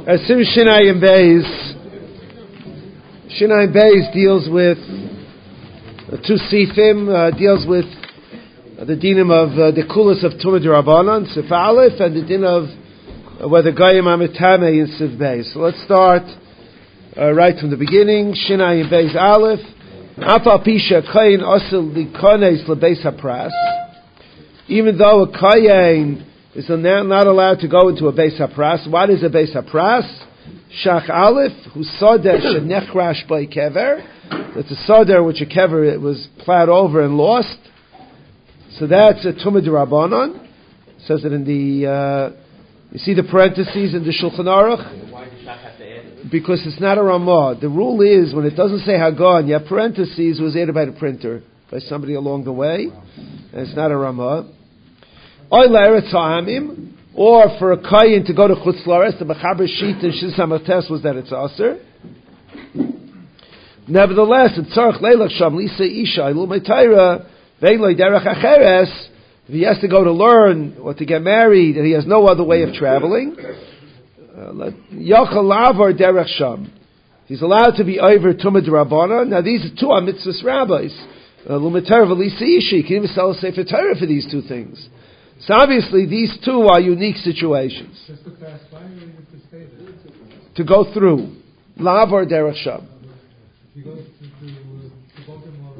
Sim Shinai and Beis. Shinai and Beis deals with two sifim, deals with the dinim of the kulas of Tumah D'Rabbanan, Sif Aleph, and the din of whether Goyim Amitame in Sif Beis. So let's start right from the beginning. Shinai and Beis Aleph. Afal Pisha Kayin Osil Likones LeBeis HaPras. Even though a Kayin is not allowed to go into a Beis HaPras. What is a Beis HaPras? Shach Aleph, who Soder Shenechrash by Kever. That's a Soder which a Kever it was plowed over and lost. So that's a Tumah D'Rabbanan. It says it in the, you see the parentheses in the Shulchan Aruch? Why does Shach have to add it? Because it's not a Ramah. The rule is, when it doesn't say Hagon, you have parentheses, it was added by the printer, by somebody along the way, and it's not a Ramah. Or for a Kayin to go to Chutz Laretz, the Mechaber Sheet and Shis HaMates was that it's Aser. Nevertheless, in Tzarech Leilach Sham Lisa Isha Ilul Meitaira Vein Loi Derech Acheres, if he has to go to learn or to get married and he has no other way of traveling, Yachal Lavar Derech Sham, he's allowed to be over Tumah D'Rabbanan. Now these are two mitzvahs rabbis. Ilul Meitaira Velisa Isha, you can even sell a Sefer Torah for these two things. So obviously these two are unique situations. Just to clarify, you have to say that. To go through. Lav or Derech Sham. If you go to Baltimore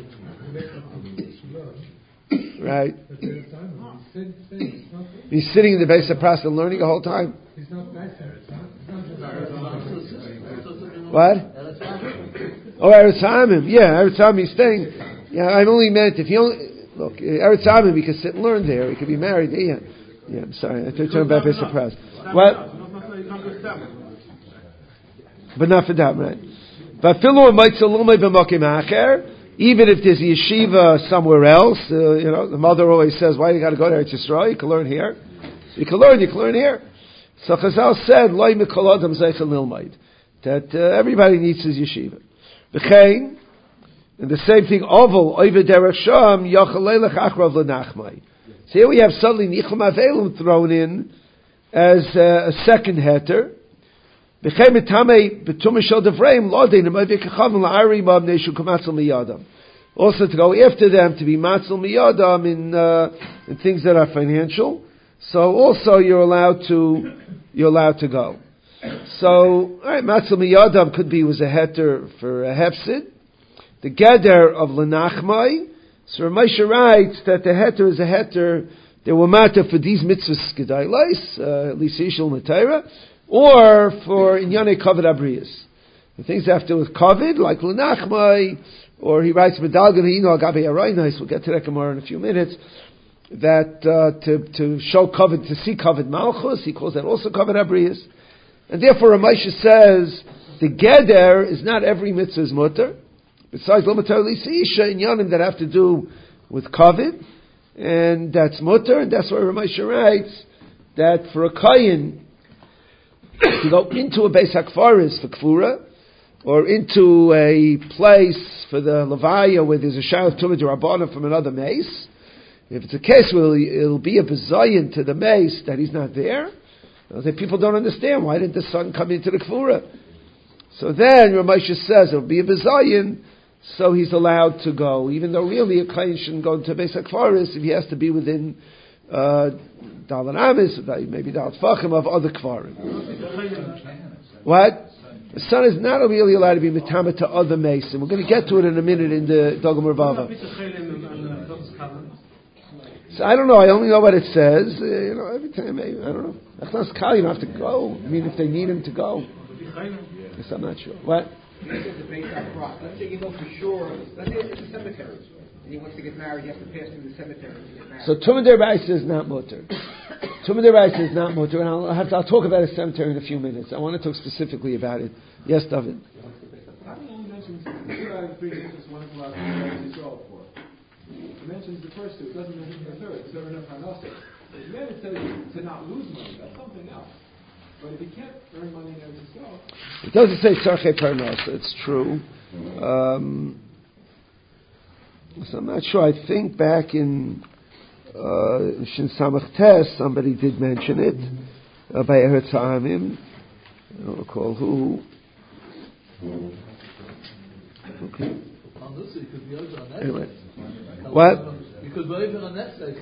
to right. He's sitting in the base of Pras and learning the whole time. He's not back there. What? Oh, Eretz Hamim. Yeah, Eretz Hamim. He's staying. Yeah, I only meant if he only. Look, Eretz Hamim, he could sit and learn there. He could be married. Yeah, I'm sorry. I turned back to surprise. What? But not for that, right? But even if there's a yeshiva somewhere else, the mother always says, "Why you got to go to Eretz Yisrael? You can learn here. So you can learn here." So Chazal said, "Loi mikol adam zeichel nilmaid," that everybody needs his yeshiva. V'chein. And the same thing, Oval, Oive Derech Sham, Yachalelech Achrav L'Nachmai. So here we have suddenly Nichum Avelum thrown in as a second heter. B'chem etame b'tumah shel devreim lodein amay v'kachavim la'ari ma'am neshu k'matzal miyadam. Also to go after them to be matzal miyadam in things that are financial. So also you're allowed to go. So all right, matzal miyadam could be was a heter for a hefsid. The Geder of L'Nachmai, so Ramesha writes that the heter is a heter that were matter for these mitzvahs Gedailis, at least Yishul Matera, or for Inyane Kavod Abrius. The things that have to do with Kavod, like L'Nachmai, or he writes Medalgan Hino Agabe Arainais, we'll get to that Gemara in a few minutes, that to show Kavod, to see Kavod Malchus, he calls that also Kavod Abrius. And therefore Ramesha says the Geder is not every mitzvah's mutter. Besides, Lomatar Isha in Yanim that have to do with Kavod, and that's mutter, and that's why Ramesha writes that for a Kayin to go into a Beis HaKfaris for Kfura, or into a place for the Levaya where there's a Shah of Tumah D'Rabbanan from another mace, if it's a case where it'll be a bezayin to the mace that he's not there, then people don't understand, why didn't the son come into the Kfura? So then Ramesha says it'll be a bezayin, so he's allowed to go, even though really a Kayin shouldn't go into Beis HaKfaris if he has to be within Dalan Amis, maybe Dalat Fachim of other Kfarim. What? The son is not really allowed to be Mitama to other Mason. We're going to get to it in a minute in the Dogam Ravava. So I don't know, I only know what it says. Every time, I don't know. Achnas Kal, you don't have to go. I mean, if they need him to go. Yes, I'm not sure. What? Let's say you know for sure, let's say it's a cemetery, and he wants to get married, he has to pass through the cemetery to get married. So Tumah D'Oraisa is not mutter. Tumah D'Oraisa is not mutter, and I'll talk about a cemetery in a few minutes. I want to talk specifically about it. Yes, David? How do you mention one of the It mentions the first two, it doesn't mention the third, so enough Hanasa. Then it says to not lose money, that's something else. But if you can't earn money there yourself... It doesn't say Tzarchei Parnasa, it's true. So I'm not sure. I think back in Shin Samach Tes, somebody did mention it by Eretz Hamim. I don't recall who. Okay. Anyway. What? You could believe on that side,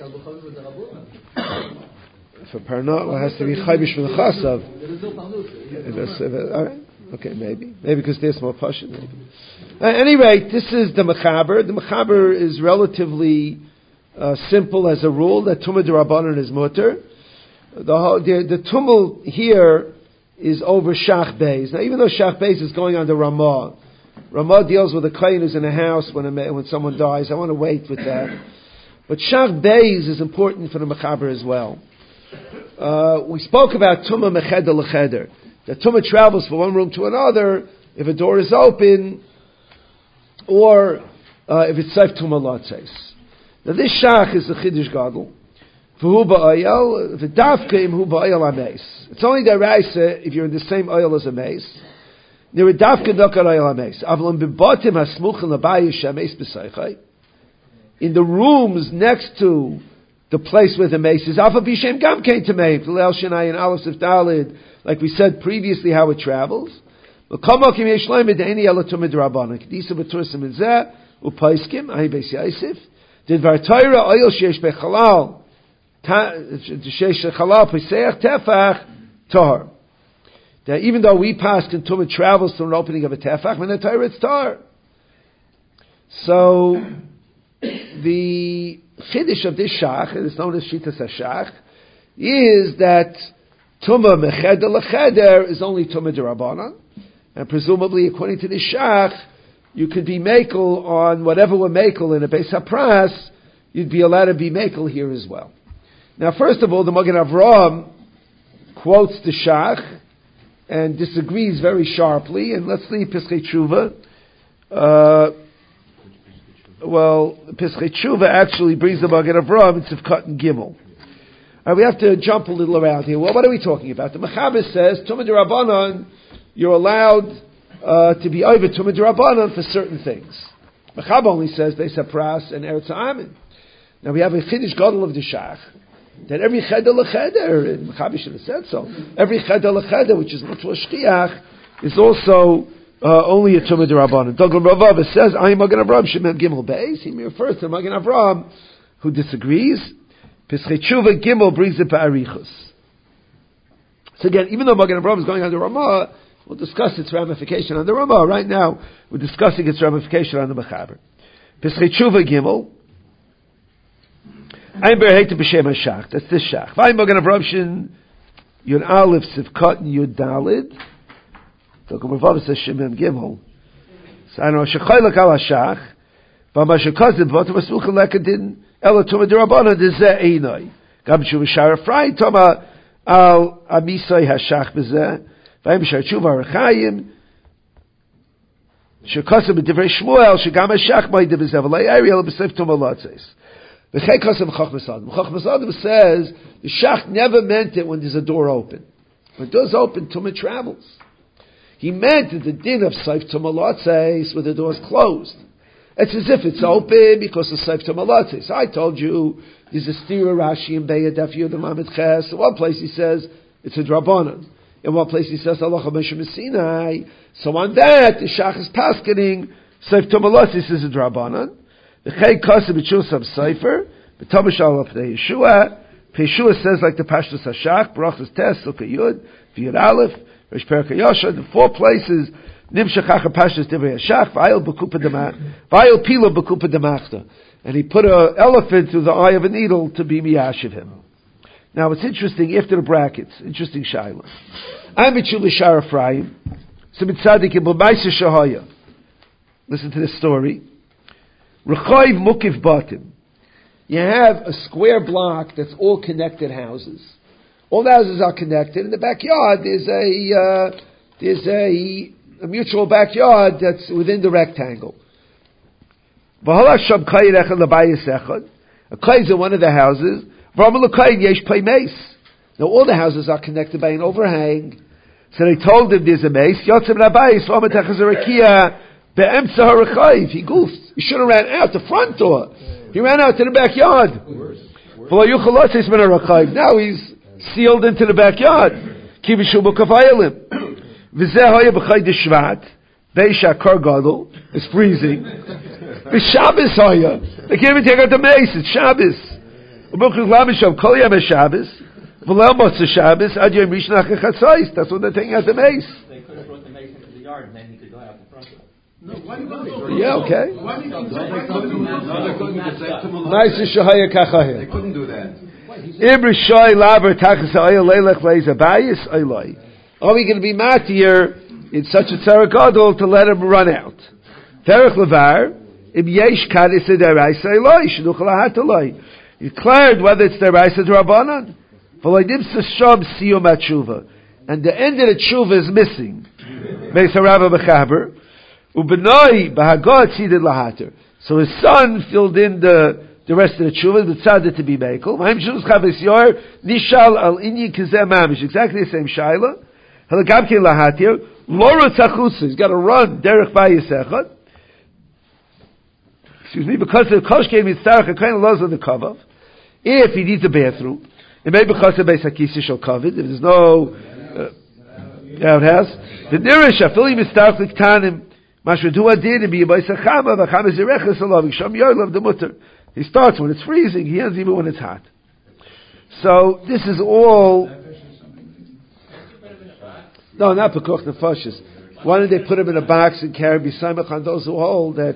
for Parnot, it has to be Chaybish from the Chasav. There is no Parnus. All right. Okay, maybe because there's more passion. Maybe. At any rate, this is the Mechaber. The Mechaber is relatively simple as a rule that Tumah D'Rabbanan is mutter. The tumult here is over Shach Beis. Now, even though Shach Beis is going on the Ramah deals with a kohen who's in a house when someone dies. I want to wait with that. But Shach Beis is important for the Mechaber as well. We spoke about Tumah Mecheder L'Cheder. The Tumah travels from one room to another if a door is open, or if it's Seif Tumah Latzes. Now this Shach is the Chiddush Gadol. V'hu ba'ayel, v'davkeim hu ba'ayel ameis. It's only deraisa if you're in the same oil as a mace. Niridavke dokar oil ameis. Avlon b'botim hasmuchen l'bayis shameis b'seichai. In the rooms next to the place where the mace is, Alpha Bishem Gam came to me, L'el Shanai and Aleph Sif Dalid, like we said previously how it travels. L'komokim yesh loim ed'eni elatumid rabbanon. Kedisa b'tursim in zeh, u'paiskim, ahi beis yaisif. Did vartoira oil sheyesh bechalal, sheyesh bechalal p'seach tefach, tar. That even though we pass in Tumah travels to an opening of a tefach, when the Torah it's tar. So, the Chiddush of this Shach, and it's known as Shitas HaShach, is that Tumah Mecheder L'Cheder is only Tumah D'Rabbanan, and presumably, according to this Shach, you could be Mekel on whatever were Mekel in a Beis HaPras, you'd be allowed to be Mekel here as well. Now, first of all, the Magen Avraham quotes the Shach, and disagrees very sharply, and let's leave Pischei Tshuva. Pischei Tshuva actually brings the Magen Avraham in Sivkat and Gimel. We have to jump a little around here. Well, what are we talking about? The Mechaber says, Tumah D'Rabbanan, you're allowed to be over Tumah D'Rabbanan for certain things. Mechaber only says Beis HaPras and Eretz HaAmin. Now we have a Chiddush Gadol of the Shach, that every Cheder L'Cheder, and Mechaber should have said so, every Cheder L'Cheder, which is Mutzvah Shchiach, is also only a Tumah D'Rabbanan. Dogel Ravav says, I am Magen Avraham Shemem Gimel Beis. He refers to Magen Avraham, who disagrees. Pischei Tshuva Gimel brings it Ba'arichus. So again, even though Magen Avraham is going on the Ramah, we'll discuss its ramification on the Ramah. Right now, we're discussing its ramification on the Mechaber. Pischei Tshuva Gimel. I'm berheita b'shem hashach. That's this shach. V'ayim Magen Avraham Shin Yud Aleph Sivkot and Yud Dalid. Dogel Ravav says Shemem Gimel. So I know shechoylek al hashach. V'amashakaziv v'otam asmuchel lekadin ela Tumah D'Rabbanan dezeh einoi. Gam Tshuva Shara Frai Toma al amisai hashach bezeh. V'ayim Shar Tshuva Arachayim. Shekasim b'divrei Shmuel shegam hashach ma'ideh bezeh v'lei Ariel b'seif Tumah Latzes. The Chachmas Adam says the Shach never meant it when there's a door open. When the door's open, Tumah travels. He meant that the din of Seif Tumah Latzes where the door's closed. It's as if it's open because of Seif Tumah Latzes. I told you there's a Stira Rashi in Be'er Daf Yud Lamed Ches. In one place he says it's a Drabanan. In one place he says Allah Moshe Sinai. So on that the Shach is paskening Seif Tumah Latzes is a Drabanan. The Chay Kasim B'Chusam Sefer, B'Tamash Al Pnei Yeshua. Yeshua says like the Pashtus Hashach, Barachas Tes, Sukkah Yud, V'Yud Aleph, Rish Perka Yosha. The four places Nimshach Achar Pashtus Divrei Hashach, V'Ayil B'Kupa V'Ayil Pila B'Kupa Demachta, and he put an elephant through the eye of a needle to be miyashiv him. Now it's interesting after the brackets. Interesting shaila. I'm B'Tshuva Shara Ephraim. So Mitzadik B'Maisa Shahaya. Listen to this story. Rechoiv Mukif Batim. You have a square block that's all connected houses. All the houses are connected. In the backyard, there's a mutual backyard that's within the rectangle. A kay is in one of the houses. Now all the houses are connected by an overhang. So they told him there's a mace. He goofed. He should have ran out the front door. He ran out to the backyard. Now he's sealed into the backyard. V'zehoya b'chaydish Shvat, Beisha Kar Gadol, it's freezing. V'Shabbos hoya, they can't even take out the mace, it's Shabbos. U'buchuk lamisham kol yom Shabbos, v'leil motzei Shabbos, ad yom rishon achar chatzos, that's when they're taking out the mace. They could have brought the mace into the yard and then he could go out the front door. Yeah, okay. Nice shahaya kachaya. They couldn't do that. Ibr shoy laver tachas ha'oyel leilech leiz abayis oyloi. Are we going to be matir in such a tzara gadol to let him run out? Terech levar im yesh kadis deraisa oyloi shnuch lahat oyloi. You declared whether it's deraisa d'Rabbanan. V'lo nimsa shom siyum atshuva, and the end of the tshuva is missing. Beis harava b'chaber ubenoi b'hagod tzidid lahater. So his son filled in the rest of the tshuva, the tzadid to be mekel. Ma'im shuvas chavis yor nishal al inyi kizeh mamish. Exactly the same shaila. Halagam ke lahatir lora tzachusa. He's got to run derech bayisechot. Excuse me, because the koshke mitzarach a kind of laws on the kavav. If he needs a bathroom, it may be because of beis hakisi shel kavid. If there's no, yeah, it has. The nirish afili mitzarach liktanim. Mashredu adin and be beis hachama v'chama zireches alav yisham yorlav the mutter. He starts when it's freezing. He ends even when it's hot. So this is all. No, not pekuch nefashis. Why don't they put him in a box and carry b'samach on those who hold that?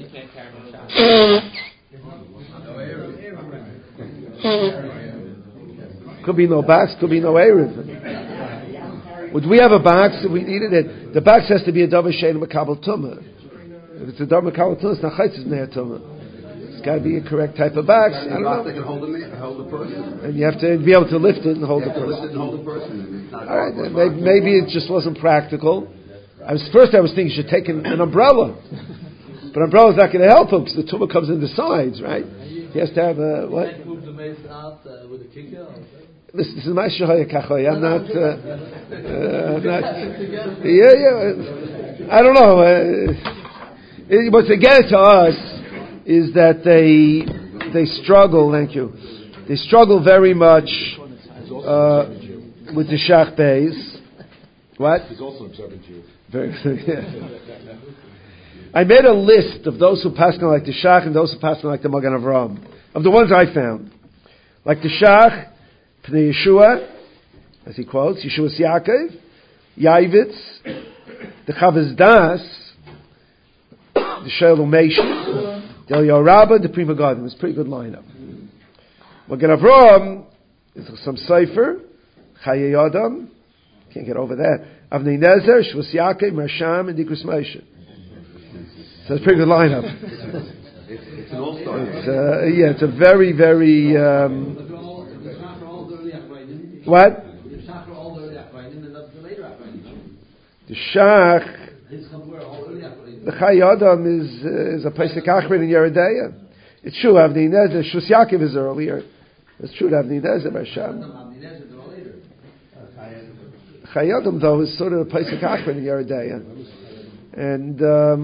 Could be no box. Could be no erev. Would we have a box if we needed it? The box has to be a davar shein makabel tumah. If it's a davar makabel tumah, it's not chaytzis ne'er tumah. It's got to be a correct type of box. I don't know. They can hold the person. And you have to be able to lift it and hold the person. Lift it and hold the person. All right, then maybe it just wasn't practical. I was thinking you should take an umbrella, but umbrella's not going to help him because the tumah comes in the sides, right? He has to have a what? Can't move the mace out with a kicker. This is my shahaya kachoy. I'm not. Yeah. I don't know. What's again to us is that they struggle. Thank you. They struggle very much with the shach beis. What? He's also observant Jew. Very. Yeah. I made a list of those who pass on like the shach and those who pass on like the Magen Avraham. Of the ones I found, like the shach. Pnei Yeshua, as he quotes, Yeshua's Yaakov, Yaivitz, the Chavaz Das, the Shalom Meshach, the Eliyahu Rabbah, the Prima Garden. It's a pretty good lineup. Magen Avraham is some Sefer, Chaye Adam, can't get over that. Avnei Nezer, Shvus Yaakov, Marsham, and Dikrus Moshe. So it's a pretty good lineup. It's an all-star. It's a very, very. What? The Shach, the Chai Adam is a Pesach Achron in Yeredeya. It's true, Avnei Nezer, Shus Yaakov is earlier. It's true, Avnei Nezer, Marsham. Chai Adam, though, is sort of a Pesach Achron in Yeredeya. And,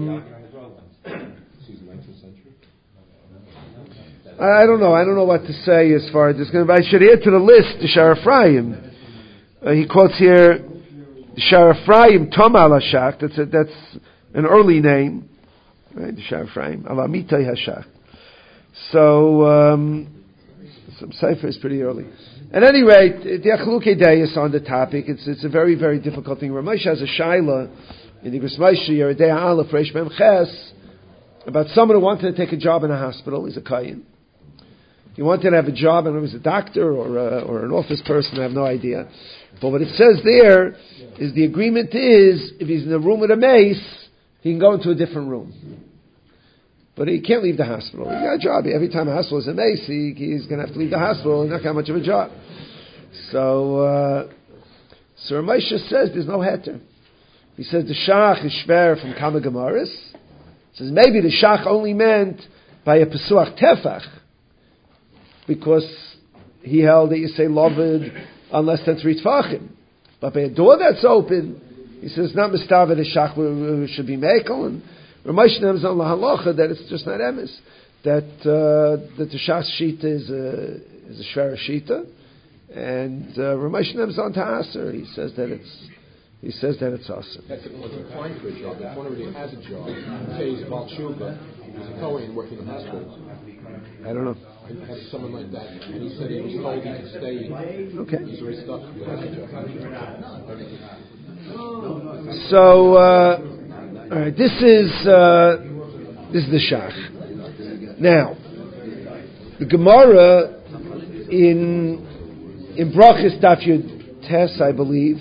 I don't know what to say as far as this. I should add to the list the Shar Ephraim. He quotes here the Shar Ephraim Tom Alashach. That's an early name, right? The Shar Ephraim Alamitai Hashach. So some cipher is pretty early. At any rate, the Achlukei Deis on the topic. It's a very, very difficult thing. Ramesh has a shaila in the Gris Moshe Yeridei Aleph Reish Mem Ches about someone who wanted to take a job in a hospital. He's a Kayin. He wanted to have a job, and he was a doctor or an office person, I have no idea. But what it says there is the agreement is, if he's in a room with a mace, he can go into a different room. But he can't leave the hospital. He got a job. Every time a hospital is a mace, he's going to have to leave the hospital. He's not got much of a job. So Ramesha says there's no heter. He says the shach is shver from Kama Gemaris. He says maybe the shach only meant by a pesuach tefach, because he held that you say loved on less than 3 tefachim. But by a door that's open, he says not mistava the shach should be mekel, and Ramesh Nem's on la halacha that it's just not emes, that the shach shita is a shver shita, and Ramesh Nem's on ta'aser. He says that he says that it's awesome. That's if one's inclined for a job. If one already has a job, say he's Baal Tshuva, he's a Kohen working in the hospital. I don't know. I had someone like that, and he said he was told he could stay. Okay. He's already stuck with a job. So, all right, this is the Shach. Now, the Gemara in Brachis Daf Yud Tes, I believe.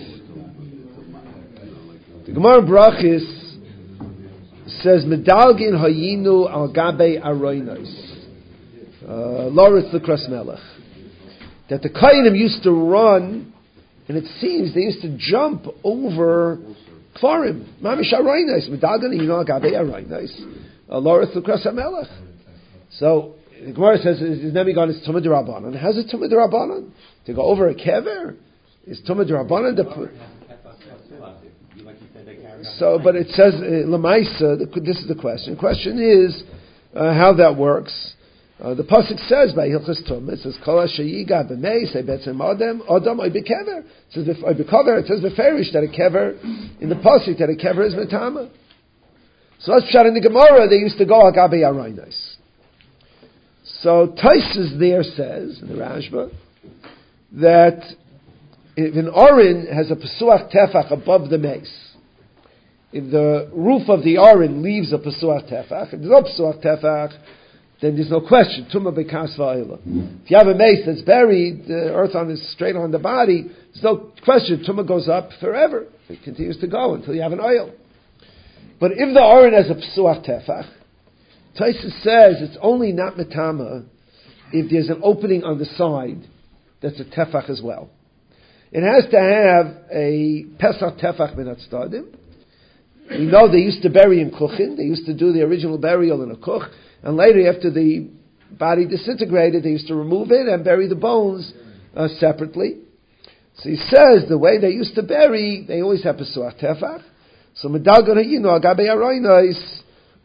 The Gemara in Brachis says, "Medalgin hayinu al gabe aroinos." Loritz the Kras Melech. That the Kohanim used to run, and it seems they used to jump over Kfarim. Mamish aroinos. Medalgin hayinu al gabe aroinos. Loritz the Kras Melech. So the Gemara says, "Is Nemigon is Tumah D'Rabbanan?" How's it Tumah D'Rabbanan? To go over a kever? Is Tumah D'Rabbanan So, but it says Lamaisa. This is the question. The question is how that works. The pasuk says by Hilchos Tumah, it says Kol Shayiga B'Mei Say Betzem Adam Oy Bekever. It says Oy Bekever. It says Beferish that a kever in the pasuk that a kever is metama. So that's shot in the Gemara. They used to go Agabe Arainos. So Taisus there says in the Rashba that if an orin has a pesuach tefach above the mace, if the roof of the orin leaves a pesuach tefach, if there's no pesuach tefach, then there's no question. Tumah bekas va'ila. If you have a mace that's buried, the earth on is straight on the body, there's no question. Tumah goes up forever. It continues to go until you have an oil. But if the orin has a pesuach tefach, Taisus says it's only not metama if there's an opening on the side that's a tefach as well. It has to have a pesach tefach min hatzadim. We know they used to bury in kuchin. They used to do the original burial in a kuch, and later after the body disintegrated, they used to remove it and bury the bones separately. So he says the way they used to bury, they always have pesuach tefach. So medagon hayinu agabe aroinos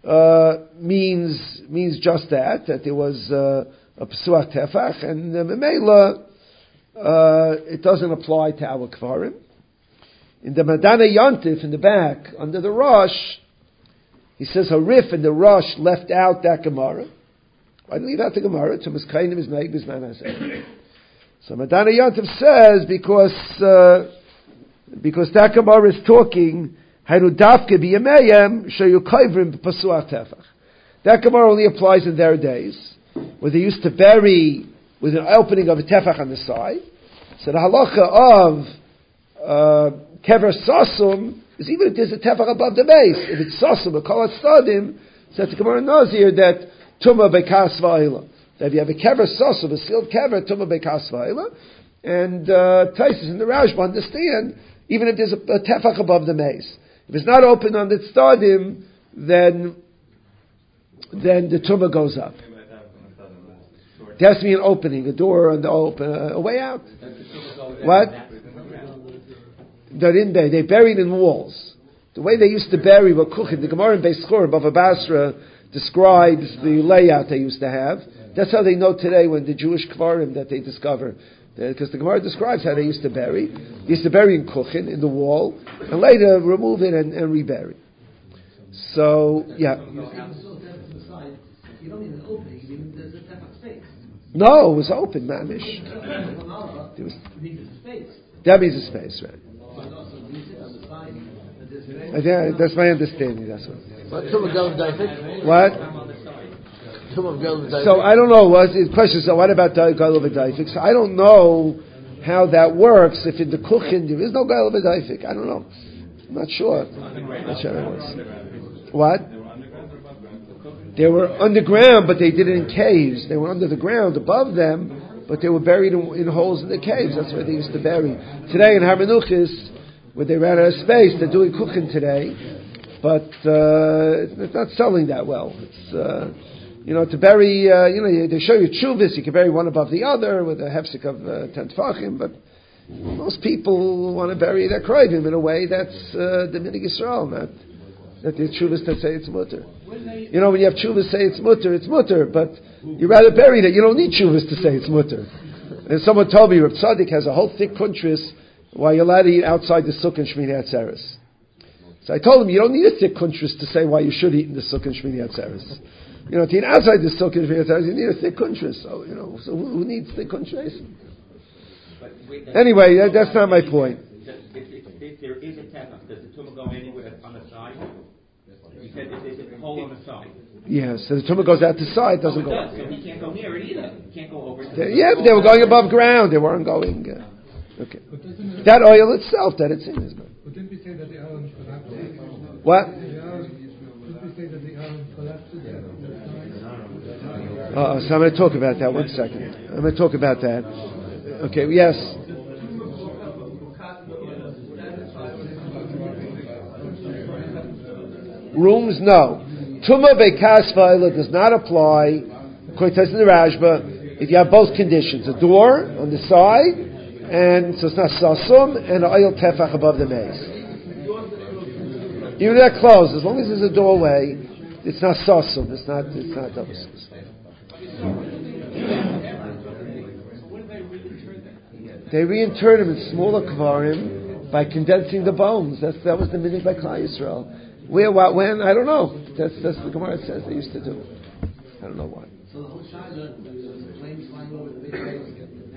means just that there was a pesuach tefach, and memela it doesn't apply to our kvarim. In the Madana Yontif in the back under the Rosh, he says Harif and the Rosh left out that Gemara. Why did he leave out the Gemara? Tumas Kainim is Naig Bisman Haseh. So Madana Yontif says because that Gemara is talking. That Gemara only applies in their days, where they used to bury with an opening of a tefach on the side. So the halacha of kever sasum is even if there's a tefach above the base. If it's sasum, a kol stadim, so the Gemara knows here that tumah bekas va'ila. That if you have a kever sasum, a sealed kever, tumah bekas va'ila, and Taisus and the Rashba understand even if there's a tefach above the mace. If it's not open on the stadim, then the tumah goes up. There has to be an opening, a door and a way out. What? They didn't bury. They buried in walls. The way they used to bury were kuchin. The Gemara in Beis Chur, Bava Basra, describes the layout they used to have. That's how they know today when the Jewish kvarim that they discover. Because the Gemara describes how they used to bury. They used to bury in kuchin, in the wall, and later remove it and rebury. So, yeah. You don't need an opening, you need there's a tefach space. No, it was open, mamish. There was space. That means a space, right? Yeah, that's my understanding. That's what. What? So I don't know. The question is, what about Gail of a Daifik? So I don't know how that works. If in the Kuchin there is no Gail of a Daifik, I don't know. I'm not sure. Not sure it was. What? They were underground, but they did it in caves. They were under the ground above them, but they were buried in holes in the caves. That's where they used to bury. Today in Hamanuchis, where they ran out of space, they're doing cooking today, but it's not selling that well. It's to bury. They show you chuvas. You can bury one above the other with a hefsek of 10 tefachim, but most people want to bury their krivim in a way that's the minig Yisrael, not that the chuvas that say it's mutter. When you have chuvas say it's mutter, but you rather bury that. You don't need chuvas to say it's mutter. And someone told me Rav Tzaddik has a whole thick kuntris why you're allowed to eat outside the sukkah and Shmini Atzeres. So I told him, you don't need a thick kuntrus to say why you should eat in the sukkah and Shmini Atzeres. You know, to eat outside the sukkah and Shmini Atzeres, you need a thick kuntrus. So, so who needs thick kuntrus? Anyway, that's not my point. If there is a tefach, does the tumah go anywhere on the side? You said there's a hole on the side. Yeah, so the tumah goes out the side, doesn't it go. Does, so he can't go near it either. He can't go over it. Yeah, but they were going above ground. They weren't going. Okay. That oil itself that it's in is good. But didn't we say that the Aaron collapses? What? Didn't we say that the Aaron collapses? So I'm going to talk about that. 1 second. I'm going to talk about that. Okay. Yes. Rooms, no. Tumah bekas va'ila does not apply, according to the Rashba, if you have both conditions: a door on the side, and so it's not sasum, and an oil tefach above the maze. Even if they're closed, as long as there's a doorway, it's not sasum. It's not double sasum. They reinterred him in smaller kvarim by condensing the bones. That was the minhag by Klal Yisrael. Where, what, when? I don't know. That's the Gemara says they used to do. I don't know why. So the whole Shiloh, the flames flying over the big place,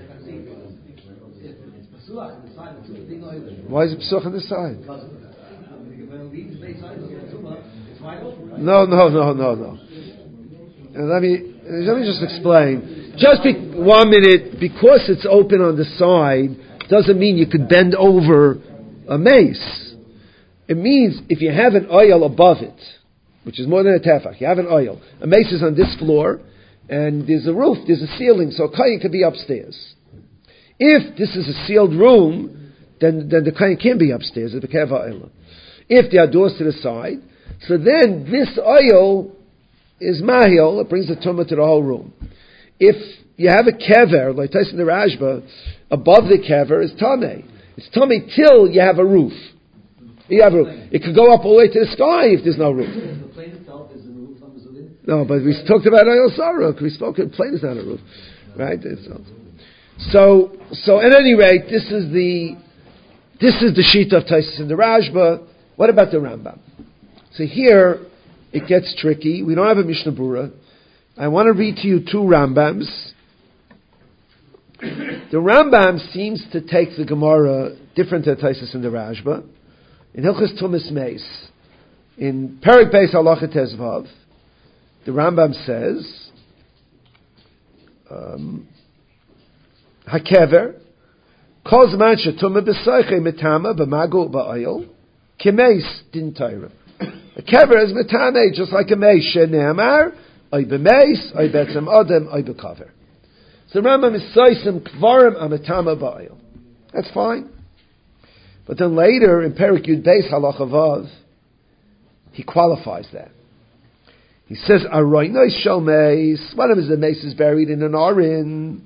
it's Pasuach on the side, it's a big oil. Why is it Pasuach on the side? Because when it leaves the base side of the Tumah, it's wide open, right? No. Let me just explain. Just 1 minute, because it's open on the side, doesn't mean you could bend over a mace. It means if you have an oil above it, which is more than a tefach, you have an oil. A mace is on this floor, and there's a roof, there's a ceiling, so a kohen could be upstairs. If this is a sealed room, then the kohen can be upstairs at the kever oil. If there are doors to the side, so then this oil is mahil, it brings the tumah to the whole room. If you have a kever, like Tyson the Rashba, above the kever is tameh. It's tameh till you have a roof. You have a roof. It could go up all the way to the sky if there's no roof. The plane itself is the roof on the Zugin? No, but we talked about oil saruk. We spoke, plane is not a roof. Right? So at any rate, this is the sheet of Taisus and the Rashba. What about the Rambam? So here, it gets tricky. We don't have a Mishnah Berurah. I want to read to you 2 Rambams. The Rambam seems to take the Gemara different than Taisus and the Rashba. In Hilchos Tumas Meis, in Perek Beis Halacha Tezvav, the Rambam says, Hakever, Kol Zman Shetumah B'Seichei Metama B'Magu B'Oil, Kimeis Din Torah. A kever is metame, just like a meis. Shene'amar, oy b'meis, oy betzem odem, oy b'kaver. So Rambam is soisim kvarim ametama ba'oil. That's fine. But then later in Perek Yud Beis Halacha Vav, he qualifies that. He says, Aroinoi shel meis. One of his meis is buried in an arin.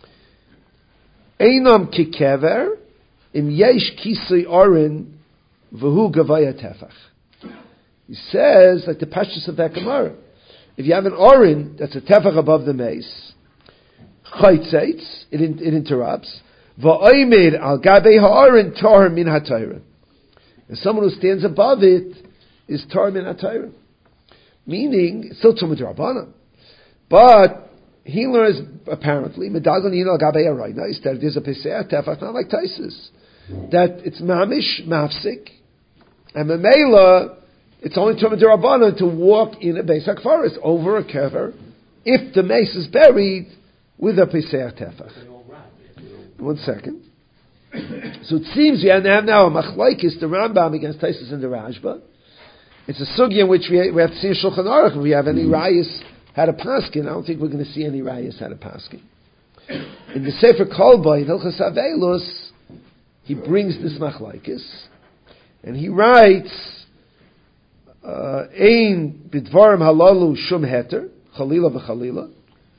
Einam ki kever, im yesh kisui arin, v'hu gavaya tefach. He says, like the pashtus of that Gemara, if you have an orin that's a tefach above the mace, chaytzeitz, it interrupts, va'oimed al gabei ha'orin tar min ha'tayra. And someone who stands above it is tar min ha'tayra. Meaning, it's still tumah d'Rabbanan. But he learns, apparently, medagon yin al gabei ha'rayna, that it is a pesach tefach, not like Taisus, that it's mamish, mafsik, and memela, it's only Tumah D'Rabbanan to walk in a Beis HaKfaris over a kever if the mace is buried with a Pesach Tefach. 1 second. So it seems we have now a machlaikis, the Rambam against Taisus and the Rashba. It's a sugya in which we have to see in Shulchan Aruch if we have any rayas how to paskin. I don't think we're going to see any rayas how to paskin. In the Sefer Kolba, in Hilchos Avelus, he brings this machlaikis, and he writes, Ein bidvarim halalu shum heter chalila v'chalila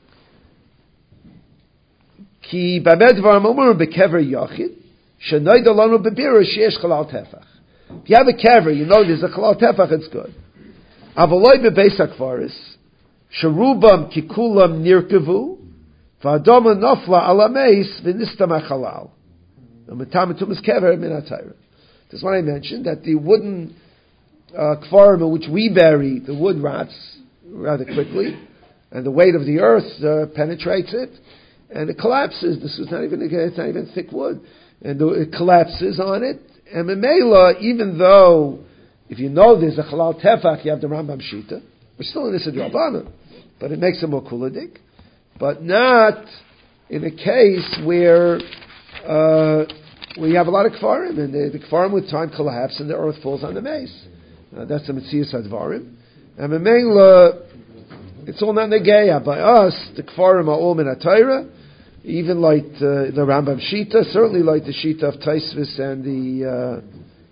ki b'med dvarim omurim bekever yachid shenayda lanu bebira sheyesh chalal tefach. If you have a kever, you know there's a chalal tefach, it's good. Avaloi bebeis hakvaris sherubam kikulam nirkevu v'adoma nofla ala meis v'nistam hachalal. Tumas kever min atayra. That's what I mentioned, that the wooden kfarim in which we bury, the wood rots rather quickly, and the weight of the earth penetrates it, and it collapses. It's not even thick wood, and it collapses on it. And Memela, even though, if you know there's a halal tefach, you have the Rambam Shita, we're still in this Rabbanan, but it makes it more kuladik, but not in a case where you have a lot of kfarim, and the kfarim with time collapse and the earth falls on the mace. That's the Metzias Advarim. And Memela, it's all not negeya. By us, the kfarim are all min atayra, even like the Rambam Shita, certainly like the Shita of Taisvis and the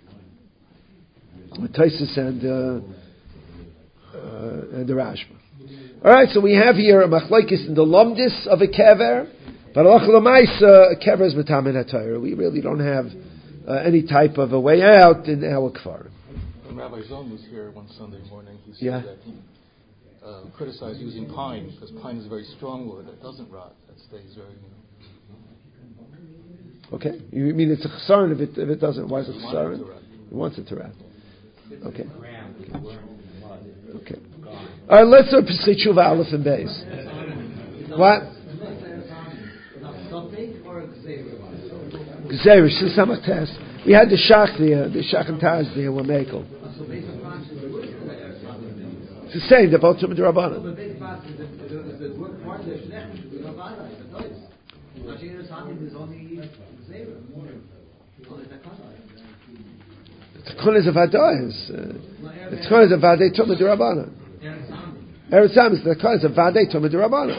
Rashba. All right, so we have here a machlokes in the lumdis of a kever, but a kever is metamin atayra. We really don't have any type of a way out in our kfarim. When Rabbi Zon was here one Sunday morning, he said that he criticized using pine, because pine is a very strong wood that doesn't rot, that stays very. Okay, you mean it's a chesaron if it doesn't? Why is it chesaron? He wants it to rot. Okay. Okay. All right, let's do Pesach Tshuva Aleph and Beis. What? Gzeirish, this is Samach Test. We had the Shach there, the Shach and Taz there were Mekel. It's the same, they're both Tumah D'Rabbanan. The Tikkun is a Vadai. The Tikkun is a Vadai Tumah D'Rabbanan. Eretz Am is the Tikkun is a Vadai Tumah D'Rabbanan.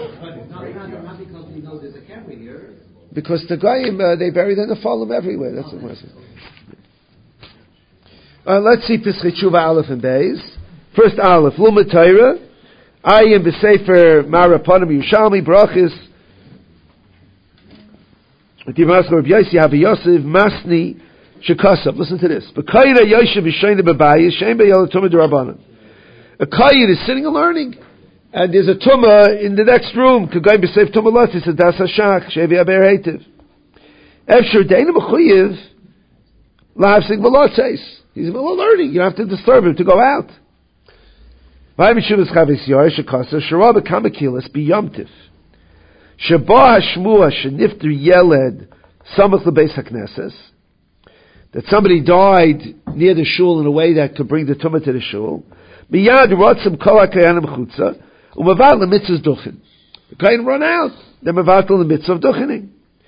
Because the Goyim, they bury the Nephalim everywhere. That's the question. Let's see Pesach Tshuva Aleph and Beis. First Aleph, Luma Torah, Ayin B'Sefer Maraponim Yerushalmi Brachis. Dimaskar Rav Yossi Havi Yosef Masni Shekasav. Listen to this. B'Kayda Yoshev Yishayna B'Bayis Shem B'Yal Tumah D'Rabbanan. A Kayin is sitting and learning, and there's a Tumah in the next room. K'Goyim B'Sefer Tumah Lot. He says Das Hashach Shevi Aber Heitiv. Efshur Deina B'Chuyev La'avsik V'Lotzeis. He's learning. You don't have to disturb him to go out. That somebody died near the shul in a way that could bring the tumah to the shul. The kain run out. They're mevatel the mitzvah of duchening.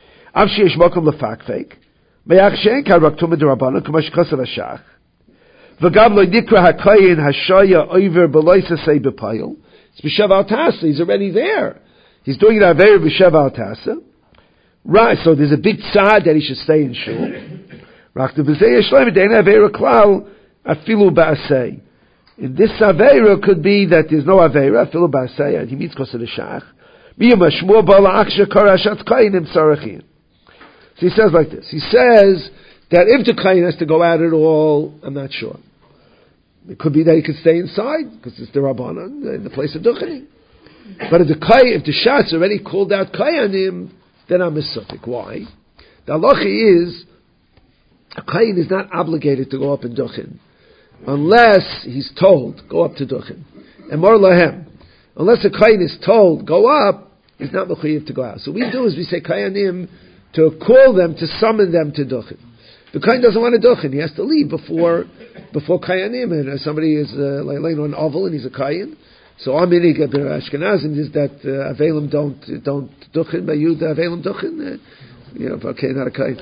V'gam lo dikra hakayin hashaya over beloisa say b'payil. It's b'shev al tasa. He's already there. He's doing it aveir b'shev al tasa. Right. So there's a big tzad that he should stay in shul. Rakta b'zei yishleim v'deina aveir klal afilu ba'asei. In this aveira could be that there's no aveira afilu ba'asei, and he meets kosa l'shach. Miyam hashmur bala aksha karashat kayinim sarachin. So he says like this. He says that if the kayin has to go out at all, I'm not sure. It could be that he could stay inside because it's the Rabbanan in the place of duchening. But if the shat's already called out kayanim, then I'm misufik. Why? The halacha is a kayin is not obligated to go up and duchen unless he's told go up to duchen. And more lahem, unless a kayin is told go up, he's not mechuyev to go out. So what we do is we say kayanim to call them, to summon them to duchen. The kain doesn't want to duchen; he has to leave before kayanim. And somebody is like laying on an oval and he's a kayin. So our minig Ashkenazim is that avelim don't duchen, by you the avelim duchen. Okay, not a kain.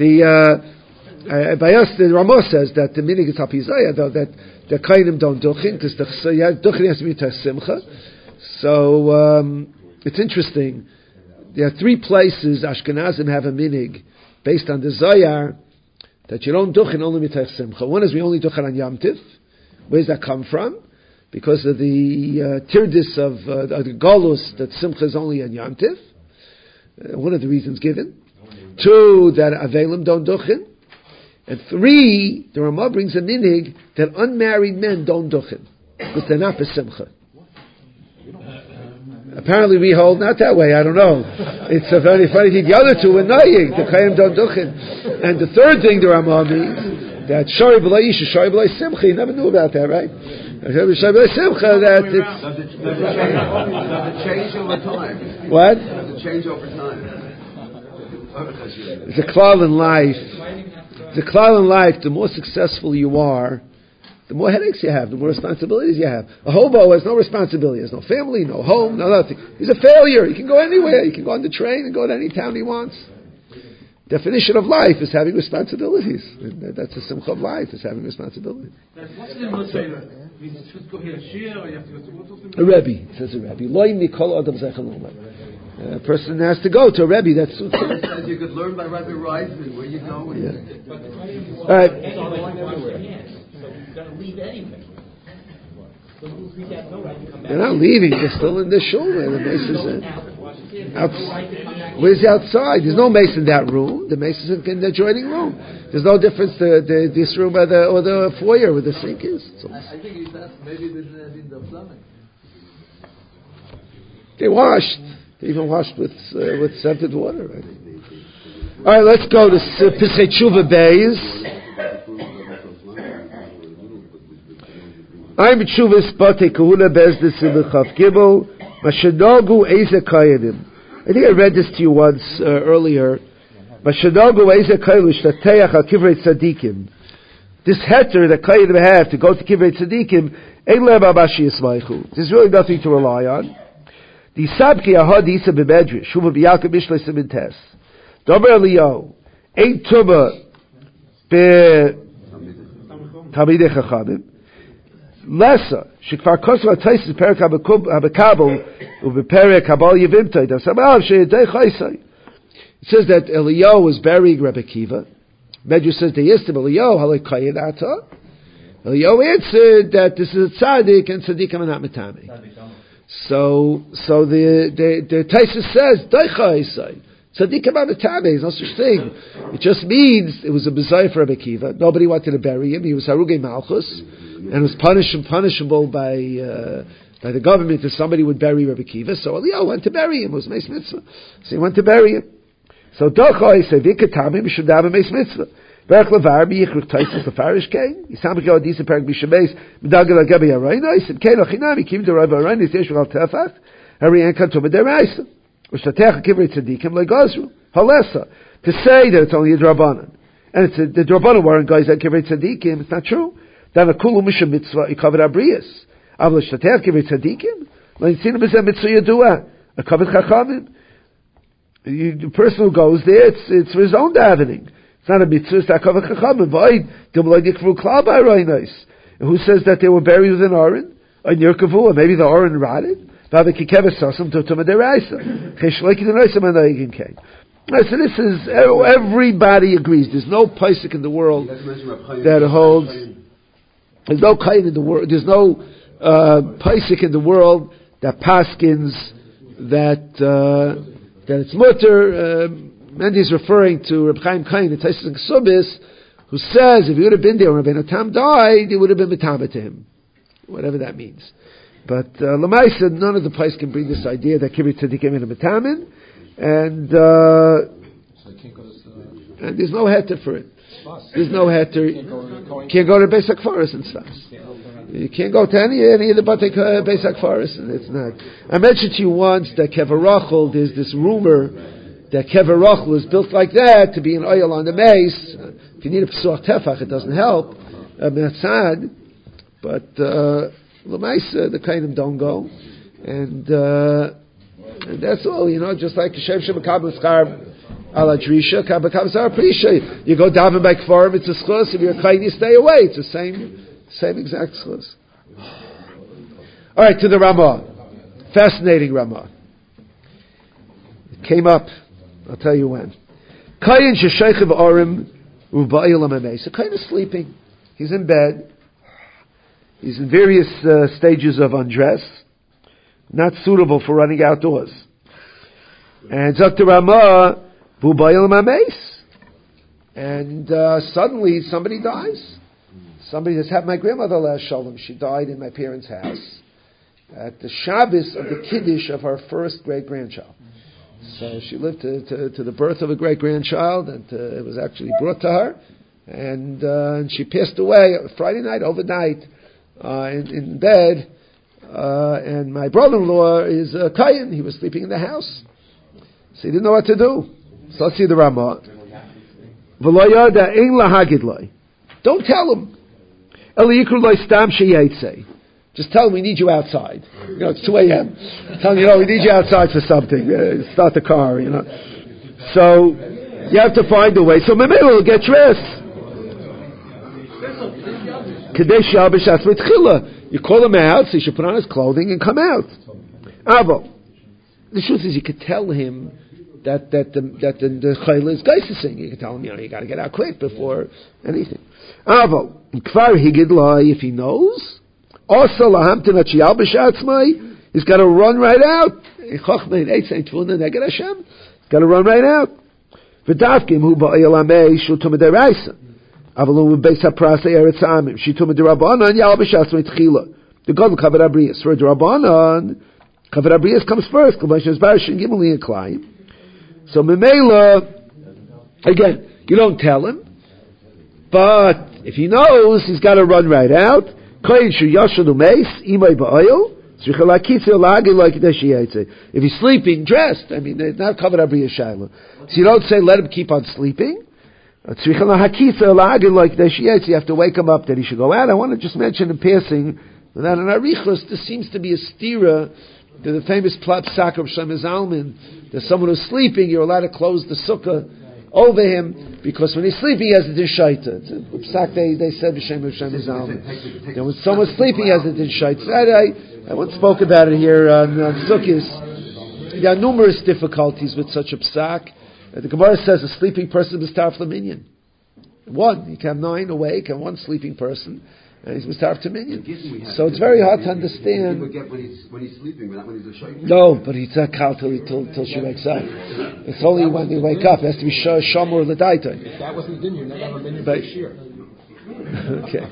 By us the Ramah says that the minig is hapizaya though that the kainim don't duchen because the duchen has to be simcha. So it's interesting. There are 3 places Ashkenazim have a minig based on the Zayar that you don't duchen only mitach simcha. One is we only duchen on Yom Tif. Where does that come from? Because of the tirdis of the galus that simcha is only on Yom Tif. One of the reasons given. 2, that avelim don't duchen. And 3, the Ramah brings a minig that unmarried men don't duchen because they're not besimcha. Apparently we hold not that way, I don't know. It's a very funny thing. The other two were nayig, the Kayim don't duchin. And the third thing the Ramah means, that Shari B'lai Isha, Shari B'lai Simcha, you never knew about that, right? Shari B'lai Simcha, that it's... Does it change over time? What? Does it change over time? It's a klal in life. It's a klal in life, the more successful you are, the more headaches you have, the more responsibilities you have. A hobo has no responsibility, has no family, no home, no nothing. He's a failure. He can go anywhere. He can go on the train and go to any town he wants. Definition of life is having responsibilities. And that's the simcha of life, is having responsibilities. What's the Muslim? You should go here, shir, or you have to go to what? A Rebbe, says a Rebbe. Loi mikol adam zechel umar. A person has to go to a Rebbe. That's It says you could learn by Rabbi Reisman. Where you going? Yeah. All right. So you've got to leave anyway. So we have no right to come back. They're not leaving. They're still in the shul. The mace is where's the outside? There's no mace in that room. The mace is in the adjoining room. There's no difference to this room or the foyer where the sink is. So I think he's asked, maybe in the plumbing. they washed. They even washed with scented water. Right? All right, let's go to Pesach Tshuva Beis. I'm Tshuvas Bate Kahuna Bezdes in the Chav Gimel Mashanogu Eze Kayanim. I think I read this to you once earlier. Mashanogu Eze Kayanim Shtateach Al Kivrei Tzadikim. This heter that Kayanim have to go to Kivrei Tzadikim Ein Lem Abashi Yismaichu. There's really nothing to rely on. The Sabki Ahad Isa B'Medrash Shuva B'Yalka Mishlei Simintes Domer Eliyahu Ein Tuma Be Talmidei Chachamim Lessa, Shekvar Kosva Taisis Perak HaBekabel Ubeperek Habal Yevimtai Dasamav She'edei Chaisai. It says that Eliyahu was burying Rebbe Kiva. Medrash says they asked him, Eliyahu, Halei Kayin Ata? Eliyahu answered that this is a tzaddik and tzaddikim are not metame. So the Taisis says, Dei Chaisai. Tzaddikim are metame. There's no such thing. It just means it was a bezayah for Rebbe Kiva. Nobody wanted to bury him. He was Harugei Malchus. And was punishable by the government if somebody would bury Rebbe Kiva. So Eliyahu went to bury him. It was Meis Mitzvah. So he went to bury him. So Dochoi said, Vikatami, Mishum Dava Meis Mitzvah. Berach Levar, Biyichruk Taisus Lefarish Kain. Yisam B'Kyo Adisa Perak Bishameis, M'dagel Agabi Arayna. He said, Kain Ochinami, Kim Derai Arayna, Yisesh Ral Tefach, Hari Enkan Tuma Deraisa. Ushtatech Kivrei Tzadikim Legazru. Halesa. To say that it's only a Drabanan. And it's the Drabanan weren't guys that Kivrei Tzadikim, it's not true. Then a kulu misha mitzvah ikavet abrius. Avla shtatech kivet tzadikim. Leitzina b'zeh mitzvah yadua. A kavet chachamim. The person who goes there, it's for his own davening. It's not a mitzvah. It's a kavet chachamim. V'oid dimloi dikvru klal b'araynos. Who says that they were buried with an aron? Or near kavua. Maybe the aron rotted. V'ave kikeves sasam to tuma deraisa. Cheshleiki deraisa manayigin kain. So this is everybody agrees. There's no pasuk in the world that holds. There's no kain in the world. There's no paisik in the world that paskins that it's mutter. Mendy's referring to Reb Chaim Kain, the Taisus and Kesubis, who says if he would have been there when Rabbeinu Tam died, he would have been metame to him, whatever that means. But Lamaisa, none of the place can bring this idea that Kibbutz Tzadikim in a metamin, and there's no heter for it. There's no heter. Can't go to Beis HaKfaris and stuff. You can't go to any of the Beis HaKfaris, and it's not. I mentioned to you once that Kever Rachel, there's this rumor that Kever Rachel is built like that to be an oil on the mace. If you need a Pesuach Tefach, it doesn't help. That's sad. But L'maisa, the Kainim don't go. And that's all, just like Hashem Shemakav L'schar Ala Drisha, Kabakabzar Prisha. You go daven by Kfarim, it's a schus. If you're a kain, you stay away. It's the same exact schus. All right, to the Ramah. Fascinating Ramah. It came up. I'll tell you when. Kayin sheshaychiv arim u'ba'il amameis. A kain is sleeping. He's in bed. He's in various stages of undress. Not suitable for running outdoors. And Dr. Ramah and suddenly somebody dies. Somebody has had my grandmother last shalom. She died in my parents' house. at the Shabbos of the Kiddush of her first great-grandchild. So she lived to the birth of a great-grandchild, and it was actually brought to her. And she passed away Friday night, overnight, in bed. And my brother-in-law is a Kayan. He was sleeping in the house. So he didn't know what to do. So let's see the Ramah. Don't tell him. Just tell him we need you outside. It's 2 a.m. Tell him, we need you outside for something. Start the car, So you have to find a way. So Mamela will get dressed. You call him out, so he should put on his clothing and come out. Avo. The truth is, you could tell him that the chayla is geisesing. You could tell him, you got to get out quick before anything. Avo. Kvar higidlai, if he knows. Also, lahamtin achiyal b'shatzmai, he's got to run right out. He's got to run right out. V'davkim hu ba'ayel amei shul tumederaisa. Avalu beis haprasa eretz amim. She tumederabanan yal b'shatzmai tchila. The God will cover abrius. For derabanan, cover abrius comes first. K'vashem zbarishin gimeli and klayim. So memela, again, you don't tell him, but if he knows, he's got to run right out. If he's sleeping, dressed, they're not covered up your shayla. So you don't say, let him keep on sleeping. You have to wake him up that he should go out. I want to just mention in passing that in Arichos, this seems to be a stira to the famous psak of Shlomo Zalman, that someone who's sleeping, you're allowed to close the sukkah over him, because when he's sleeping, he has a din shaita. Psak they said B'Shem Zalman. And when someone's sleeping, he has a din shaita. I once spoke about it here on Sukkos. There are numerous difficulties with such a psak. The Gemara says a sleeping person is tarf l'minyan. One, you can have 9 awake and 1 sleeping person, and he's mistarf to minyan. So it's very hard to understand. When he's sleeping, but not when he's a shaytan. No, but he's not kal till she wakes up. It's only when they wake up. It has to be shamur l'daita. If that wasn't din, you never have a minyan for this year. Okay.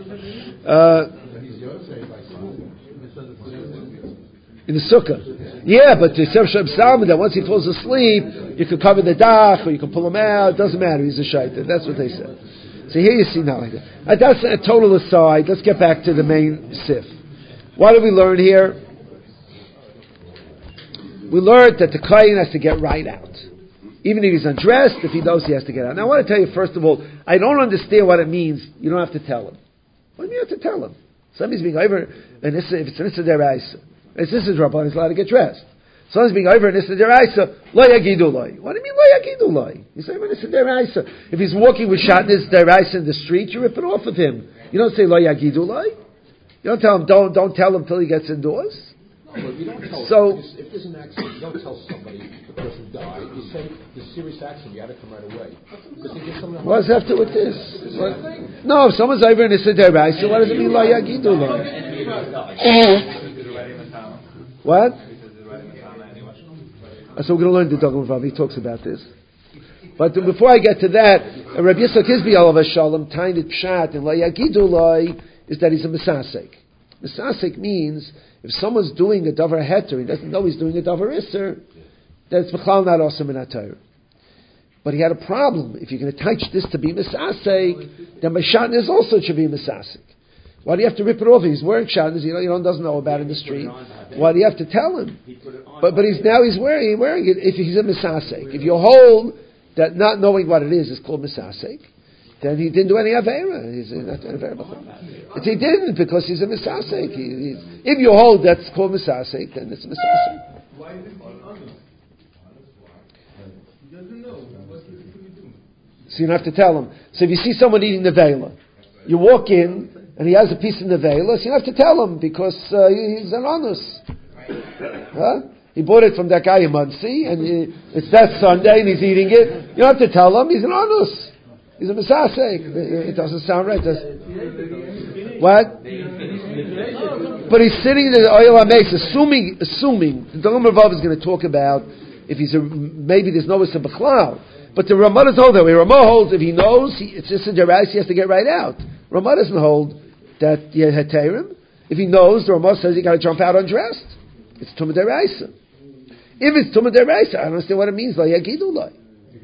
In the sukkah. Yeah, but the Sefer Shem Salman, that once he falls asleep, you can cover the dach, or you can pull him out. It doesn't matter. He's a shaitan. That's what they said. So here you see now like that. That's a total aside. Let's get back to the main sif. What did we learn here? We learned that the kohen has to get right out. Even if he's undressed, if he knows he has to get out. Now I want to tell you, first of all, I don't understand what it means. You don't have to tell him. What do you have to tell him? Somebody's being over, and if it's an Issa Deraisa, it's Issa Draban, he's allowed to get dressed. Someone's being over in Issa Deraisa, lo yagidu loi. What do you mean lo yagidu loi? You say, Issa Deraisa. If he's walking with Shatnez Deraisa in the street, you rip it off of him. You don't say lo yagidu loi. You don't tell him, don't tell him till he gets indoors. No, but you don't tell him. If there's an accident, you don't tell somebody the person died. You say the serious accident, you got to come right away. What does that have to do with this? No, if someone's over in Issa Deraisa, what does it mean lo yagidu loi? What? So we're going to learn the Dogam Vav. He talks about this. But before I get to that, Rabbi Yitzchak Hizbi Alav Shalom, Tainit Pshat, and La Yagidu Loi, is that he's a Mesasek. Mesasek means, if someone's doing a Davar Heter, he doesn't know he's doing a Davar Isser, then it's B'chlal not awesome in Atayr. But he had a problem. If you're going to teach this to be Mesasek, then Meshatnez also should be Mesasek. Why do you have to rip it off? He's wearing shatnez, doesn't know about it in the street. Why do you have to tell him? But he's wearing it if he's a misasek. If you hold that not knowing what it is called misasek, then he didn't do any avera. He's not doing avera. But he didn't because he's a misasek. If you hold that's called misasek, then it's misasek. Why is it honest? He doesn't know. What do you do? So you don't have to tell him. So if you see someone eating the vela, you walk in, and he has a piece in the veil, so you don't have to tell him because he's an honest. Huh? He bought it from that guy in Muncie, and it's that Sunday, and he's eating it. You don't have to tell him. He's an honest. He's a misasek. It doesn't sound right. What? But he's sitting in the oil HaMeis, assuming the Dogam Vav is going to talk about if he's maybe there's no Issa B'chlal. But the Ramah doesn't hold that way. Ramah holds if he knows it's just a derais, he has to get right out. Ramah doesn't hold that heterim. If he knows, the Ramah says he got to jump out undressed. It's Tumah Deraisa. If it's Tumah Deraisa, I don't understand what it means. Lo yagidu lo.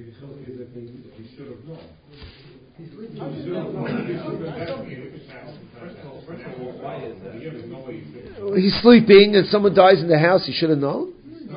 He's sleeping and someone dies in the house, he should have known.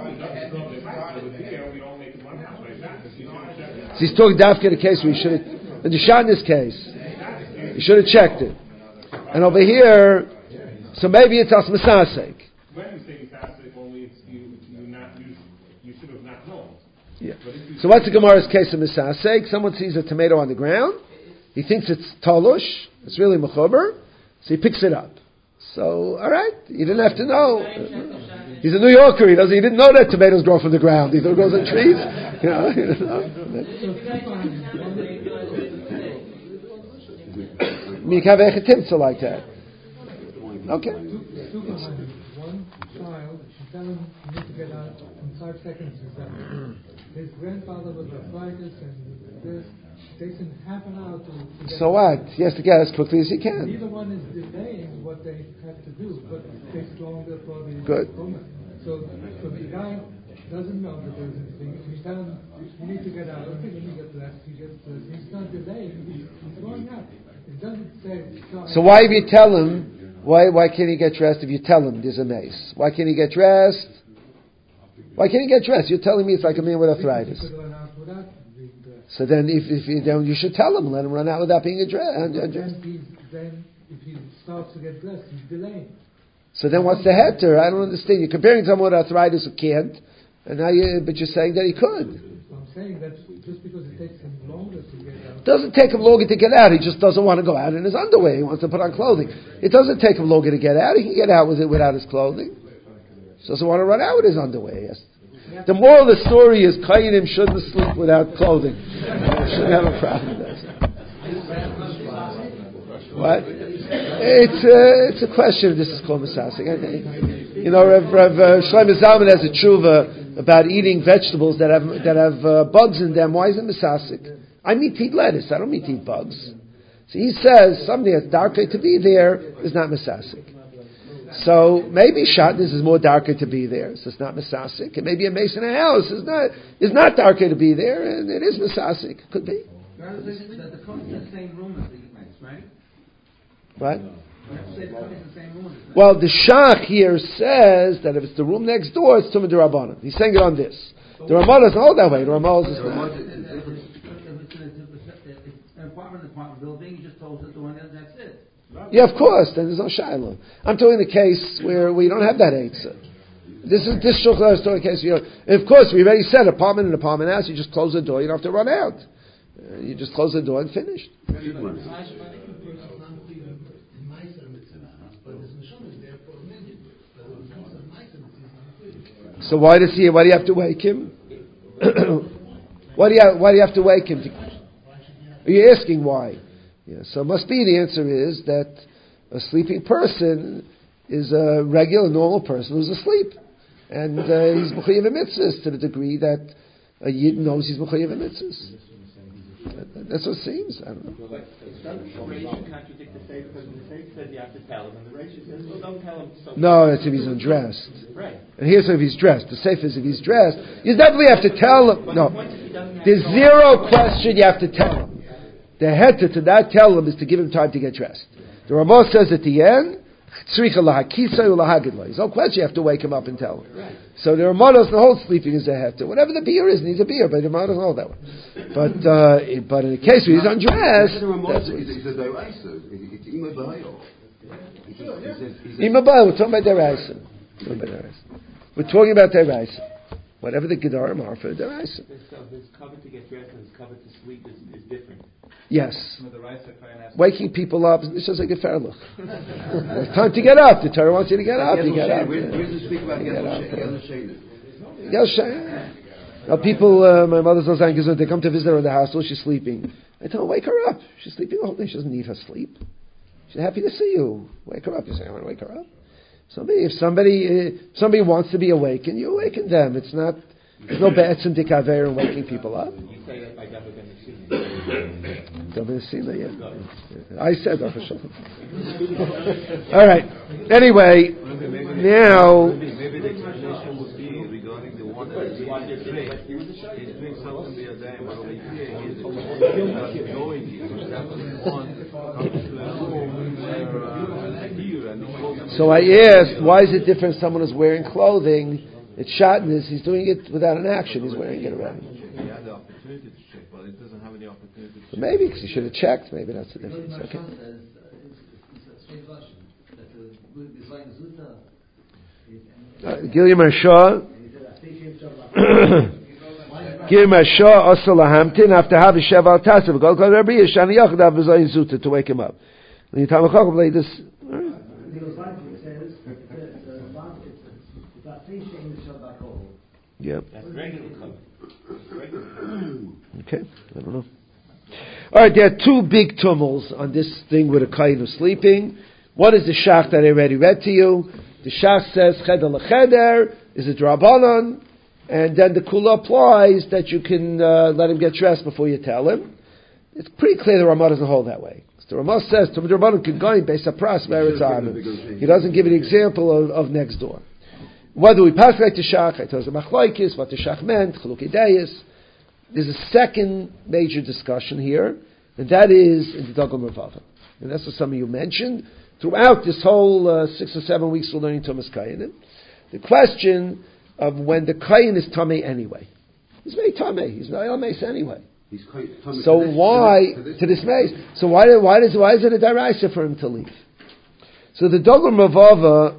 So he's talking Dafka in a case where he should have, in the Shadnis case, he should have checked it. And over here, so maybe it's as Masasek. When you say Masasek, only it's you should have not known. Yeah. So what's the Gemara's case of Masasek? Someone sees a tomato on the ground, he thinks it's talush, it's really mechuber, so he picks it up. So, alright, you didn't have to know. He's a New Yorker, he didn't know that tomatoes grow from the ground, he thought it grows on trees. You know. You can have a timtza like that. Okay. One child, she tell him you need to get out in 5 seconds. His grandfather was arthritis and this takes him half an hour to get so what? He has to get as quickly as he can. Neither one is delaying what they have to do, but it takes longer for the moment. So the guy doesn't know that there's anything. If you tell him you need to get out, okay, when you get dressed, he gets dressed. He's not delaying, he's going out. It doesn't say. So why if you tell him, why can't he get dressed if you tell him there's a mace? Why can't he get dressed? Why can't he get dressed? You're telling me it's like a man with arthritis. So then if you should tell him, let him run out without being dressed. Then if he starts to get dressed, he's delaying. So then what's the heter? I don't understand. You're comparing someone with arthritis who can't, and now but you're saying that he could. I'm saying that just because it takes him longer to get out. It doesn't take him longer to get out. He just doesn't want to go out in his underwear. He wants to put on clothing. It doesn't take him longer to get out. He can get out with it without his clothing. He doesn't want to run out with his underwear. Yes. The moral of the story is Kainim shouldn't sleep without clothing. Shouldn't have a problem with that. What? It's a question if this is called Masasik. You know, Rav Shlomo Zalman has a tshuva about eating vegetables that have bugs in them. Why is it Masasik? I eat lettuce. I don't eat bugs. So he says something that's darker to be there is not Masasik. So maybe Shatnez is more darker to be there, so it's not Masasik. And maybe a mace in a house is not darker to be there, and it is Masasik. Could be. The coat is the same room as the mace, right? What? The same room. Well, the Shach here says that if it's the room next door, it's Tumah D'Rabbanan. He's saying it on this. The Ramah doesn't hold that way. The Ramah is not. An apartment building, you just close the door and that's it. Yeah, of course. Then there's no shiloh. I'm talking the case where we don't have that eitzah. This shulchan story case. Of course, we already said apartment and apartment house. You just close the door. You don't have to run out. You just close the door and finish. So why do you have to wake him? Why do you have to wake him? Are you asking why? Yeah, so must be the answer is that a sleeping person is a regular, normal person who's asleep. And he's Mechuyev Mitzvahs to the degree that a Yid knows he's Mechuyev Mitzvahs. That's what it seems. I don't know. Well, the Reish contradicts the Sefer because the Sefer says you have to tell him, and the Reish says, well, don't tell him. So no, that's if he's undressed. Right. And here's if he's dressed. The Sefer is if he's dressed. You definitely have to tell him. No. There's zero question you have to tell him. The heter to not tell him is to give him time to get dressed. The Ramah says at the end, there's no question you have to wake him up and tell him. Right. So the Ramah doesn't hold sleeping as a heter. Whatever the beer is, needs a beer, but the Ramah doesn't hold that one. But in the case where he's undressed, that's what it's a deraisa. It's Imabayah. We're talking about deraisa. We're talking about deraisa. Whatever the Gedarim are for deraisa. This cover to get dressed and this cover to sleep is different. Yes. Waking people up, it's just like a fair look. It's time to get up. The Torah wants you to get up. You get up. Where's the speak about Now people, my mother's not saying, they come to visit her in the house, she's sleeping. I tell her, wake her up. She's sleeping the whole day. She doesn't need her sleep. She's happy to see you. Wake her up. You say, I want to wake her up. If somebody wants to be awakened, you awaken them. It's not, there's no be'etzim dikaver in waking people up. You say that by David yeah. I said that for sure. All right. Anyway, now So I asked, why is it different if someone is wearing clothing? It's shatnez. He's doing it without an action. He's wearing it already. He had the opportunity to check, but he doesn't have any opportunity to check. Maybe because he should have checked. Maybe that's the difference. Okay. Gil Yamashah. Gil Yamashah also lahamtin after having sheval tasav. Go Rabbi Yishani Yachdav v'zayin zuta to wake him up. When you tell him like this. Yeah. Okay, I don't know. All right, there are two big tumults on this thing with a kain who's sleeping. One is the shach that I already read to you. The shach says cheder lecheder is a drabanan, and then the kula applies that you can let him get dressed before you tell him. It's pretty clear the Ramah doesn't hold that way. The Ramah says to the drabanan can go in based on pras meritz. He doesn't give an example of next door. Whether we pass like the shach, I tell you machlaikis, what the shach meant, chalukei deis. There's a second major discussion here, and that is in the Dagom Ravava. And that's what some of you mentioned. Throughout this whole 6 or 7 weeks we're learning Tumas Kayanim. The question of when the Kayan is Tameh anyway. He's very Tameh. He's not Mace anyway. So why, to this Mace, so why is it a Daraisa for him to leave? So the Dagom Ravava,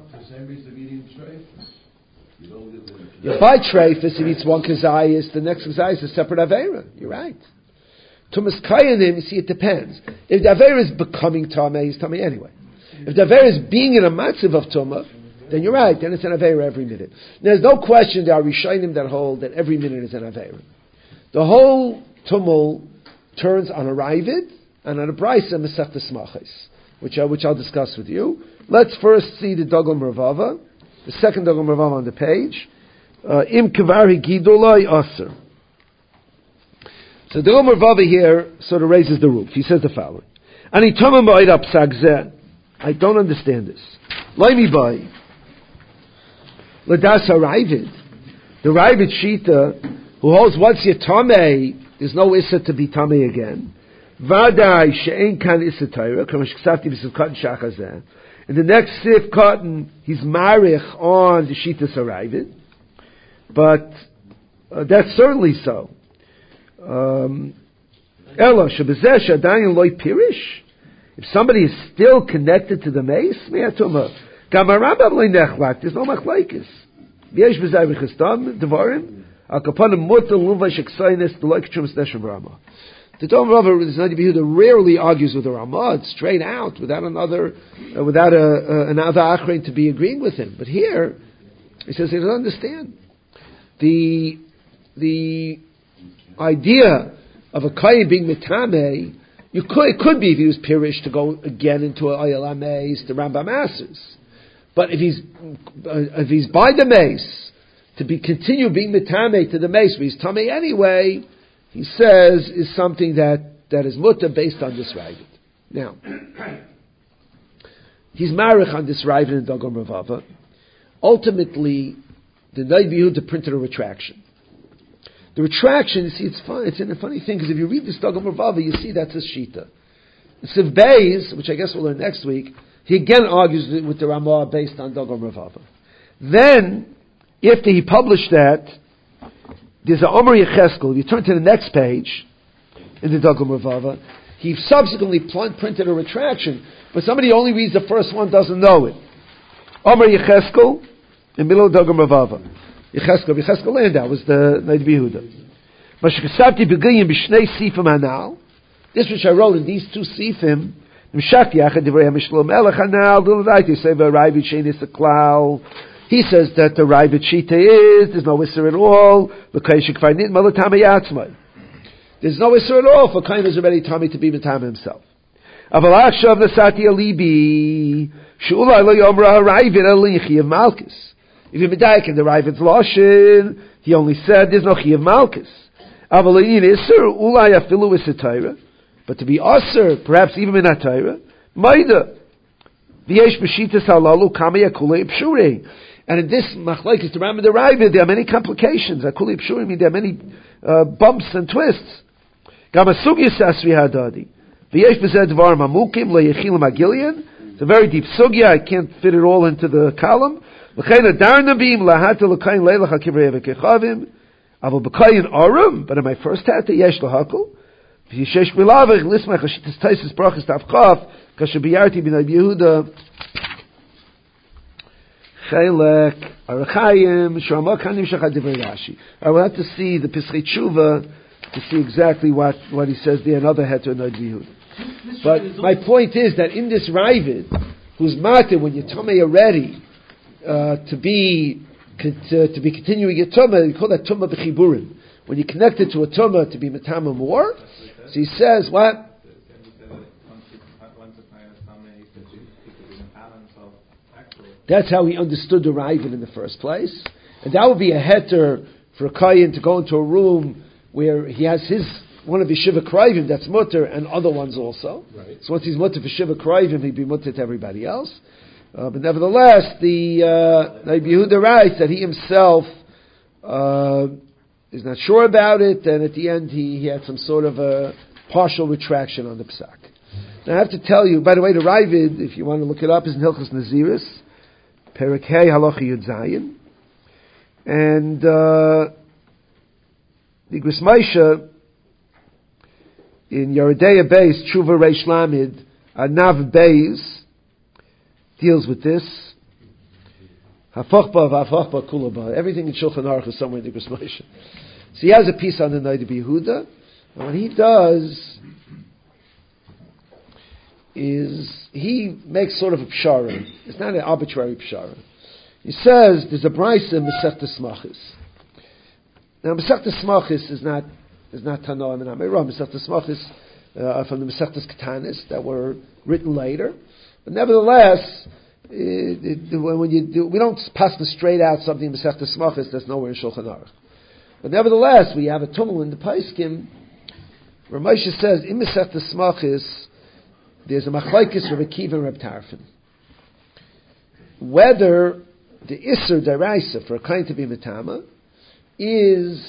by treifus, if he eats one kazayis, the next kazayis is a separate aveira. You're right. Tumas kayanim, you see, it depends. If the aveira is becoming tameh, he's tameh anyway. If the aveira is being in a matziv of tumah, then you're right. Then it's an aveira every minute. There's no question there are rishonim that hold that every minute is an aveira. The whole tumul turns on a ravid and on a brisa mesechta smachos, which I'll discuss with you. Let's first see the Dagom Ravava, the second Dagom Ravava on the page. Im kavari gidolai aser. So the Dagom Ravava here sort of raises the roof. He says the following: Ani tamam ba'ida psak zeh. I don't understand this. Laimi bai ladas haravid. The ravid shita who holds once you're tamei, there's no issa to be tamei again. Vadai she'en kan issa taira. Kamash ksafti b'siv cotton shachazeh. In the next sif cotton, he's marich on the shita haravid. But that's certainly so. Elo shebezeh shadayin loy pirish. If somebody is still connected to the mace, me'atuma gamarabam loy nechlak. There's no machlaikis. V'yesh b'zay v'chistam devarim al kapanim mutal luvay sheksaynes the loy k'trumas neshem Rama. The Dagom Ravava is not to be who rarely argues with the Ramah. It's straight out without another achrein to be agreeing with him. But here he says he doesn't understand. The idea of a kayin being mitame, it could be if he was pirish to go again into a ayala mace, the Rambam answers. But if he's by the mace to continue being mitame to the mace, but he's tame anyway, he says is something that is mutter based on this ravid. Now, he's marich on this ravid in Dagom Ravava. Ultimately, the Noid Yehuda printed a retraction. The retraction, you see, it's fun. It's a funny thing because if you read this Dagom Ravava, you see that's his shita. Siv Beis, which I guess we'll learn next week, he again argues with the Ramah based on Dagom Ravava. Then, after he published that, there's a Omer Yecheskel. If you turn to the next page in the Dagom Ravava, he subsequently printed a retraction, but somebody who only reads the first one doesn't know it. Omer Yecheskel. In middle of Dagom Ravava, Yecheskel Landau was the Noid Yehuda. Mashkasabti begayim b'shnei sifim hanal. This which I wrote in these two sifim. Mishak yachad divrei Mishlo Melech hanal. L'daiti say v'Ravid shenis aklal. He says that the Ravid shita there's no isser at all. L'kayshik farnit malatame yatzmai. There's no isser at all for kain is already tummy to be mitam himself. Aval achshav nasati alibi she'ulai lo yomra haravid alichi of malchus. If you're medayik in the Ravid's loshin, he only said there's no chi of malchus. Avalayin iser ulay afilu isatayra, but to be aser, perhaps even in atayra, maida v'yesh b'shitas halalu kamei akulei pshurei. And in this machlekes, the Ram and the Ravid, there are many complications. Akulei pshurei mean there are many bumps and twists. Gamasugis asri hadadi v'yesh b'zeh dvar mamukim leyechilim agilian It's a very deep sugya. I can't fit it all into the column. But in my first hata, yesh lahakol. V'yishesh milavich lismach hashitas taisis brachas tavchav kashabiyarti b'nai Yehuda chelek arachayim shama kanim shachad divrei Rashi. I will have to see the Pischei Tshuva to see exactly what he says there. Another heta in Nai Yehuda. But my point is that in this Ravid, who's matir when you're tummy already to be continuing your tumah, you call that tumah b'chiburim. When you connect it to a tumah to be metama more, so he says what? That's how he understood the Ravid in the first place, and that would be a heter for a kayin to go into a room where he has one of his shiva krayvim that's mutter and other ones also. Right. So once he's mutter for shiva krayvim, he'd be mutter to everybody else. But nevertheless, the Yehuda writes that he himself is not sure about it, and at the end he had some sort of a partial retraction on the psak. Now I have to tell you, by the way, the Ravid, if you want to look it up, is in Hilchos Naziris, Perek Hey Halacha Yud Zayin, and the Igros Moshe in Yeridea Beis Tshuva Reish Lamed Anav Beis deals with this. Hafachba v'hafachba kulaba. Everything in Shulchan Aruch is somewhere in the Igros Moshe. So he has a piece on the Noda B'Yehuda, and what he does is he makes sort of a pshara. It's not an arbitrary pshara. He says there's a brayso in Masechtas Smachis. Now Masechtas Smachis is not Tanoim and Ameirah. Masechtas Smachis from the Masechtas Ketanis that were written later. But nevertheless, when you do, we don't pass the straight out something in Masechtas Smachis that's nowhere in Shulchan Aruch. But nevertheless, we have a tumul in the Paiskim where Moshe says in Masechtas Smachis there's a machlokes Rabbi Akiva and Reb Tarfon whether the Isser Daraisa for a kain to be metama is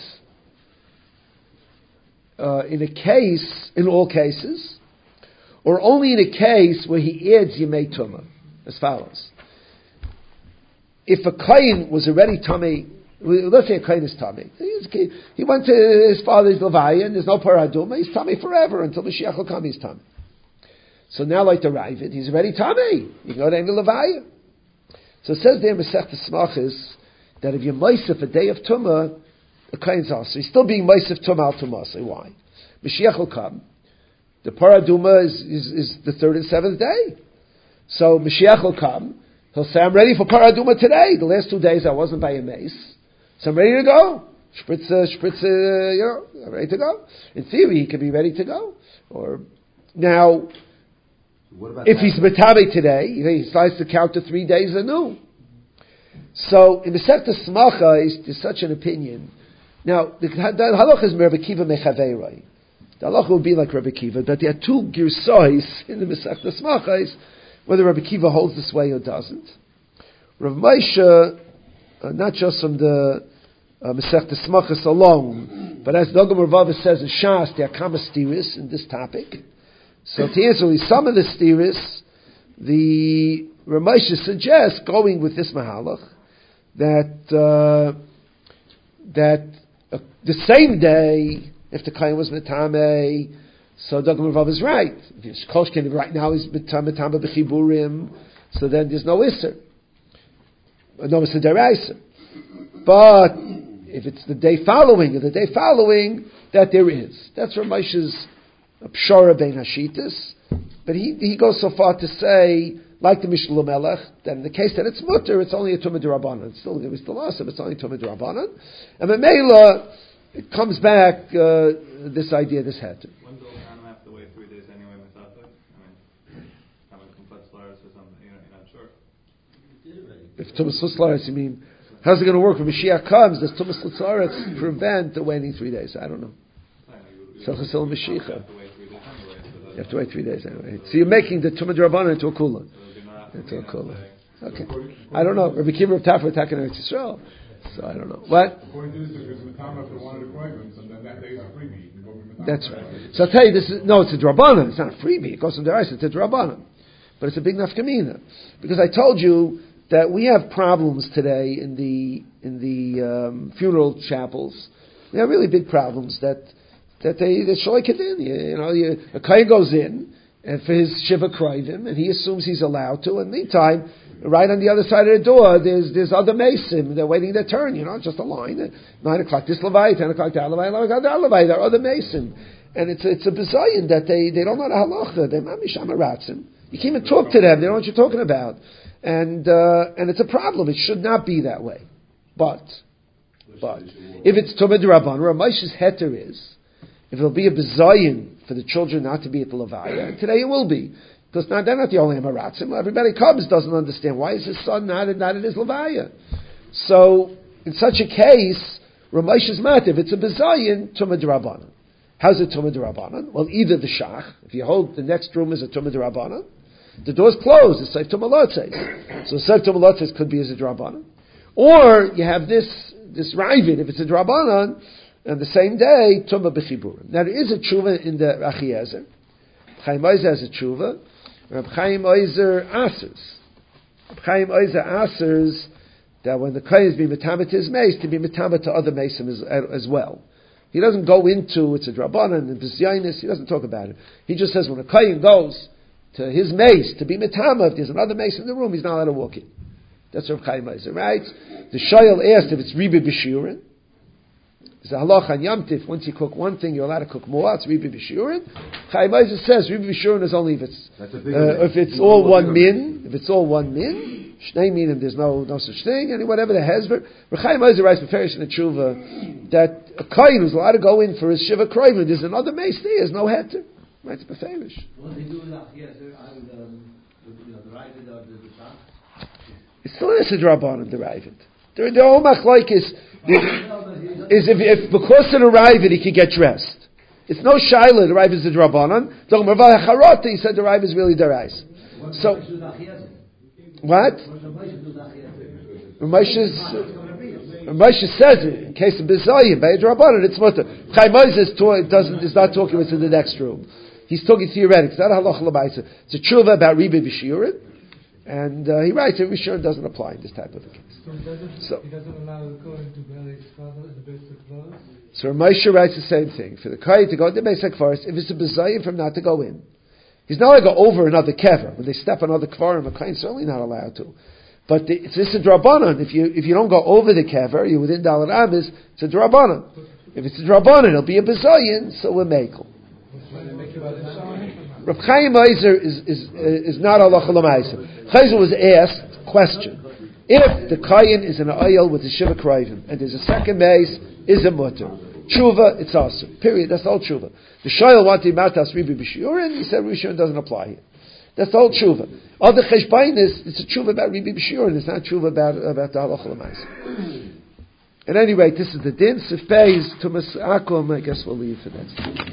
in all cases, or only in a case where he adds Yemei Tumah, as follows. If a kain was already tummy, let's say a kain is tummy. He went to his father's levaya, and there's no paraduma, he's tummy forever until Mashiach will come, he's tummy. So now, like the Ravid, he's already tummy. You can go to any levaya. So it says there in Masechtas Smachis that if you're meisef a day of tumah, a kain's also. He's still being meisef tumah al tumah. So why? Mashiach will come. The paraduma is the third and seventh day. So Mashiach will come. He'll say, I'm ready for paraduma today. The last 2 days I wasn't by a mace. So I'm ready to go. Spritz, I'm ready to go. In theory, he could be ready to go. Or now, if he's metabe today, he starts to count to 3 days anew. So in the Masechtas Smachos, there's such an opinion. Now, the halacha is Rabbi Akiva mechaveiroi. The halacha will be like Rabbi Akiva, but there are two girsais in the Masechtas Smachos, whether Rabbi Akiva holds this way or doesn't. Rav Moshe, not just from the Masechtas Smachos alone, but as Dogam Ravava says in Shas, there are kama stiris in this topic. So to answer some of the stiris, the Rav Moshe suggests going with this mahalach that the same day, if the kain was metame, so Dogam Rav is right. If Koshkin right now is metame b'chiburim, so then there's no isser, no isser deraisa. But if it's the day following, that there is. That's Rav Moshe's pshara bein hashitas. But he goes so far to say, like the Mishnah Melech, that in the case that it's mutter, it's only a tumah d'Rabbanan. It's still awesome, it's only tumah d'Rabbanan. And Memela, it comes back, this idea, this heter. When do I have to wait 3 days anyway, Masafik? I mean, having complex laris or something, you're not sure. If Tumas Laris, you mean, how's it going to work? When Mashiach comes, does Tumas Laris prevent the waiting 3 days? I don't know. So you have to wait 3 days anyway. So you're making the Tumah d'Rabbanan into a kula. Okay. I don't know. Rabbi Akiva of Tafra attacking Eretz Yisrael. So I don't know. What? The point is, if it's Matama for one of the Koivins, and then that day is a freebie, you can go with Matama. That's right. So I'll tell you, it's a D'Rabbanan. It's not a freebie. It goes from the Eretz. It's a D'Rabbanan. but it's a big nafkamina. Because I told you that we have problems today in the funeral chapels. We have really big problems that they shoy in. A kohen goes in and for his shiva krivim, and he assumes he's allowed to. And meantime, right on the other side of the door, there's other mason. They're waiting their turn. Just a line. 9 o'clock this levite, 10 o'clock that levite, 11 o'clock that levite. There are other mason, and it's a bizayin that they don't know the halacha. They're mamish amaratzim. You can't even talk to them. They don't know what you're talking about, and it's a problem. It should not be that way. But if it's Tumah D'Rabbanan, Ramesh's heter is, if it'll be a bizayin for the children not to be at the levaya, and today it will be, because now they're not the only amaratzim. Everybody comes doesn't understand why is his son not at his levaya. So in such a case, Ramesh's mativ, it's a bizayin Tumah D'Rabbanan. How's it Tumah D'Rabbanan? Well, either the shach, if you hold the next room is a Tumah D'Rabbanan, the door's closed, it's Seif Tumah Lotzes. So Seif Tumah Lotzes could be as a D'Rabbanan. Or you have this Ravid, if it's a D'Rabbanan, and the same day, Tumah B'chiburim. Now there is a tshuva in the Achiezer. Chaim Oizer has a tshuva. Reb Chaim Oizer asers. Reb Chaim Oizer asers that when the kohen is being metamet to his mace, to be metamet to other mason as well. He doesn't go into it's a D'Rabbanan and B'zaynis. He doesn't talk about it. He just says when a kohen goes to his mace to be metamet, if there's another mace in the room, he's not allowed to walk in. That's Reb Chaim Oizer, right? The Shoyal asked if it's Ribi B'shiurin. It's a halach on Yom Tif. Once you cook one thing, you're allowed to cook more. It's Ribi B'shiurin. Chaim Oizer says Ribi B'shiurin is only if it's all one min. If it's all one min, Shnei minim, there's no such thing. And whatever the hezber. Chaim Oizer writes Beferish in the Tshuva that a kohen who's allowed to go in for his shiva kroivim, there's another mace there. There's no heter. Right? It's Beferish. What they do now? Yes, and the Ravid or the shach. It's still a D'Rabbanan, the Ravid. The whole machlok is if because of the Ravid he could get dressed. It's no shaila. The Ravid is the D'Rabbanan. He said the Ravid is really derais. So what? Moshe says it in case of Bizayim by a D'Rabbanan. It's mutter. Chaim Oizer is not talking what's in the next room. He's talking theoretic. It's not a halacha l'maisa. It's a tshuva about Ribi B'shiurin. And he writes that Rishon doesn't apply in this type of a case. He doesn't allow the Kohen to bury his father in the basic clothes? So Moshe writes the same thing. For the Kohen to go into the basic forest, if it's a bezayim for him not to go in. He's not allowed to go over another kever. When they step on another kvarim, a Kohen certainly not allowed to. But it's a D'Rabbanan. If you don't go over the kever, you're within Dalet Amos, it's a D'Rabbanan. If it's a D'Rabbanan, it'll be a bezayim, so we're mekel. Reb Chaim Oizer is not halacha l'maisa. Chayzer was asked, question, if the kohen is in an oil with the shiva kroivim, and there's a second mace, is it mutter? Tshuva, it's also. Period. That's the whole tshuva. The shoyel wanted matas ribi b'shiurin, he said Rishon doesn't apply here. That's the whole tshuva. Other cheshbainis, it's a tshuva about ribi b'shiurin, it's not a tshuva about the halacha l'maisa. At any rate, this is the din. Sifei is Tumas Akum. I guess we'll leave for next time.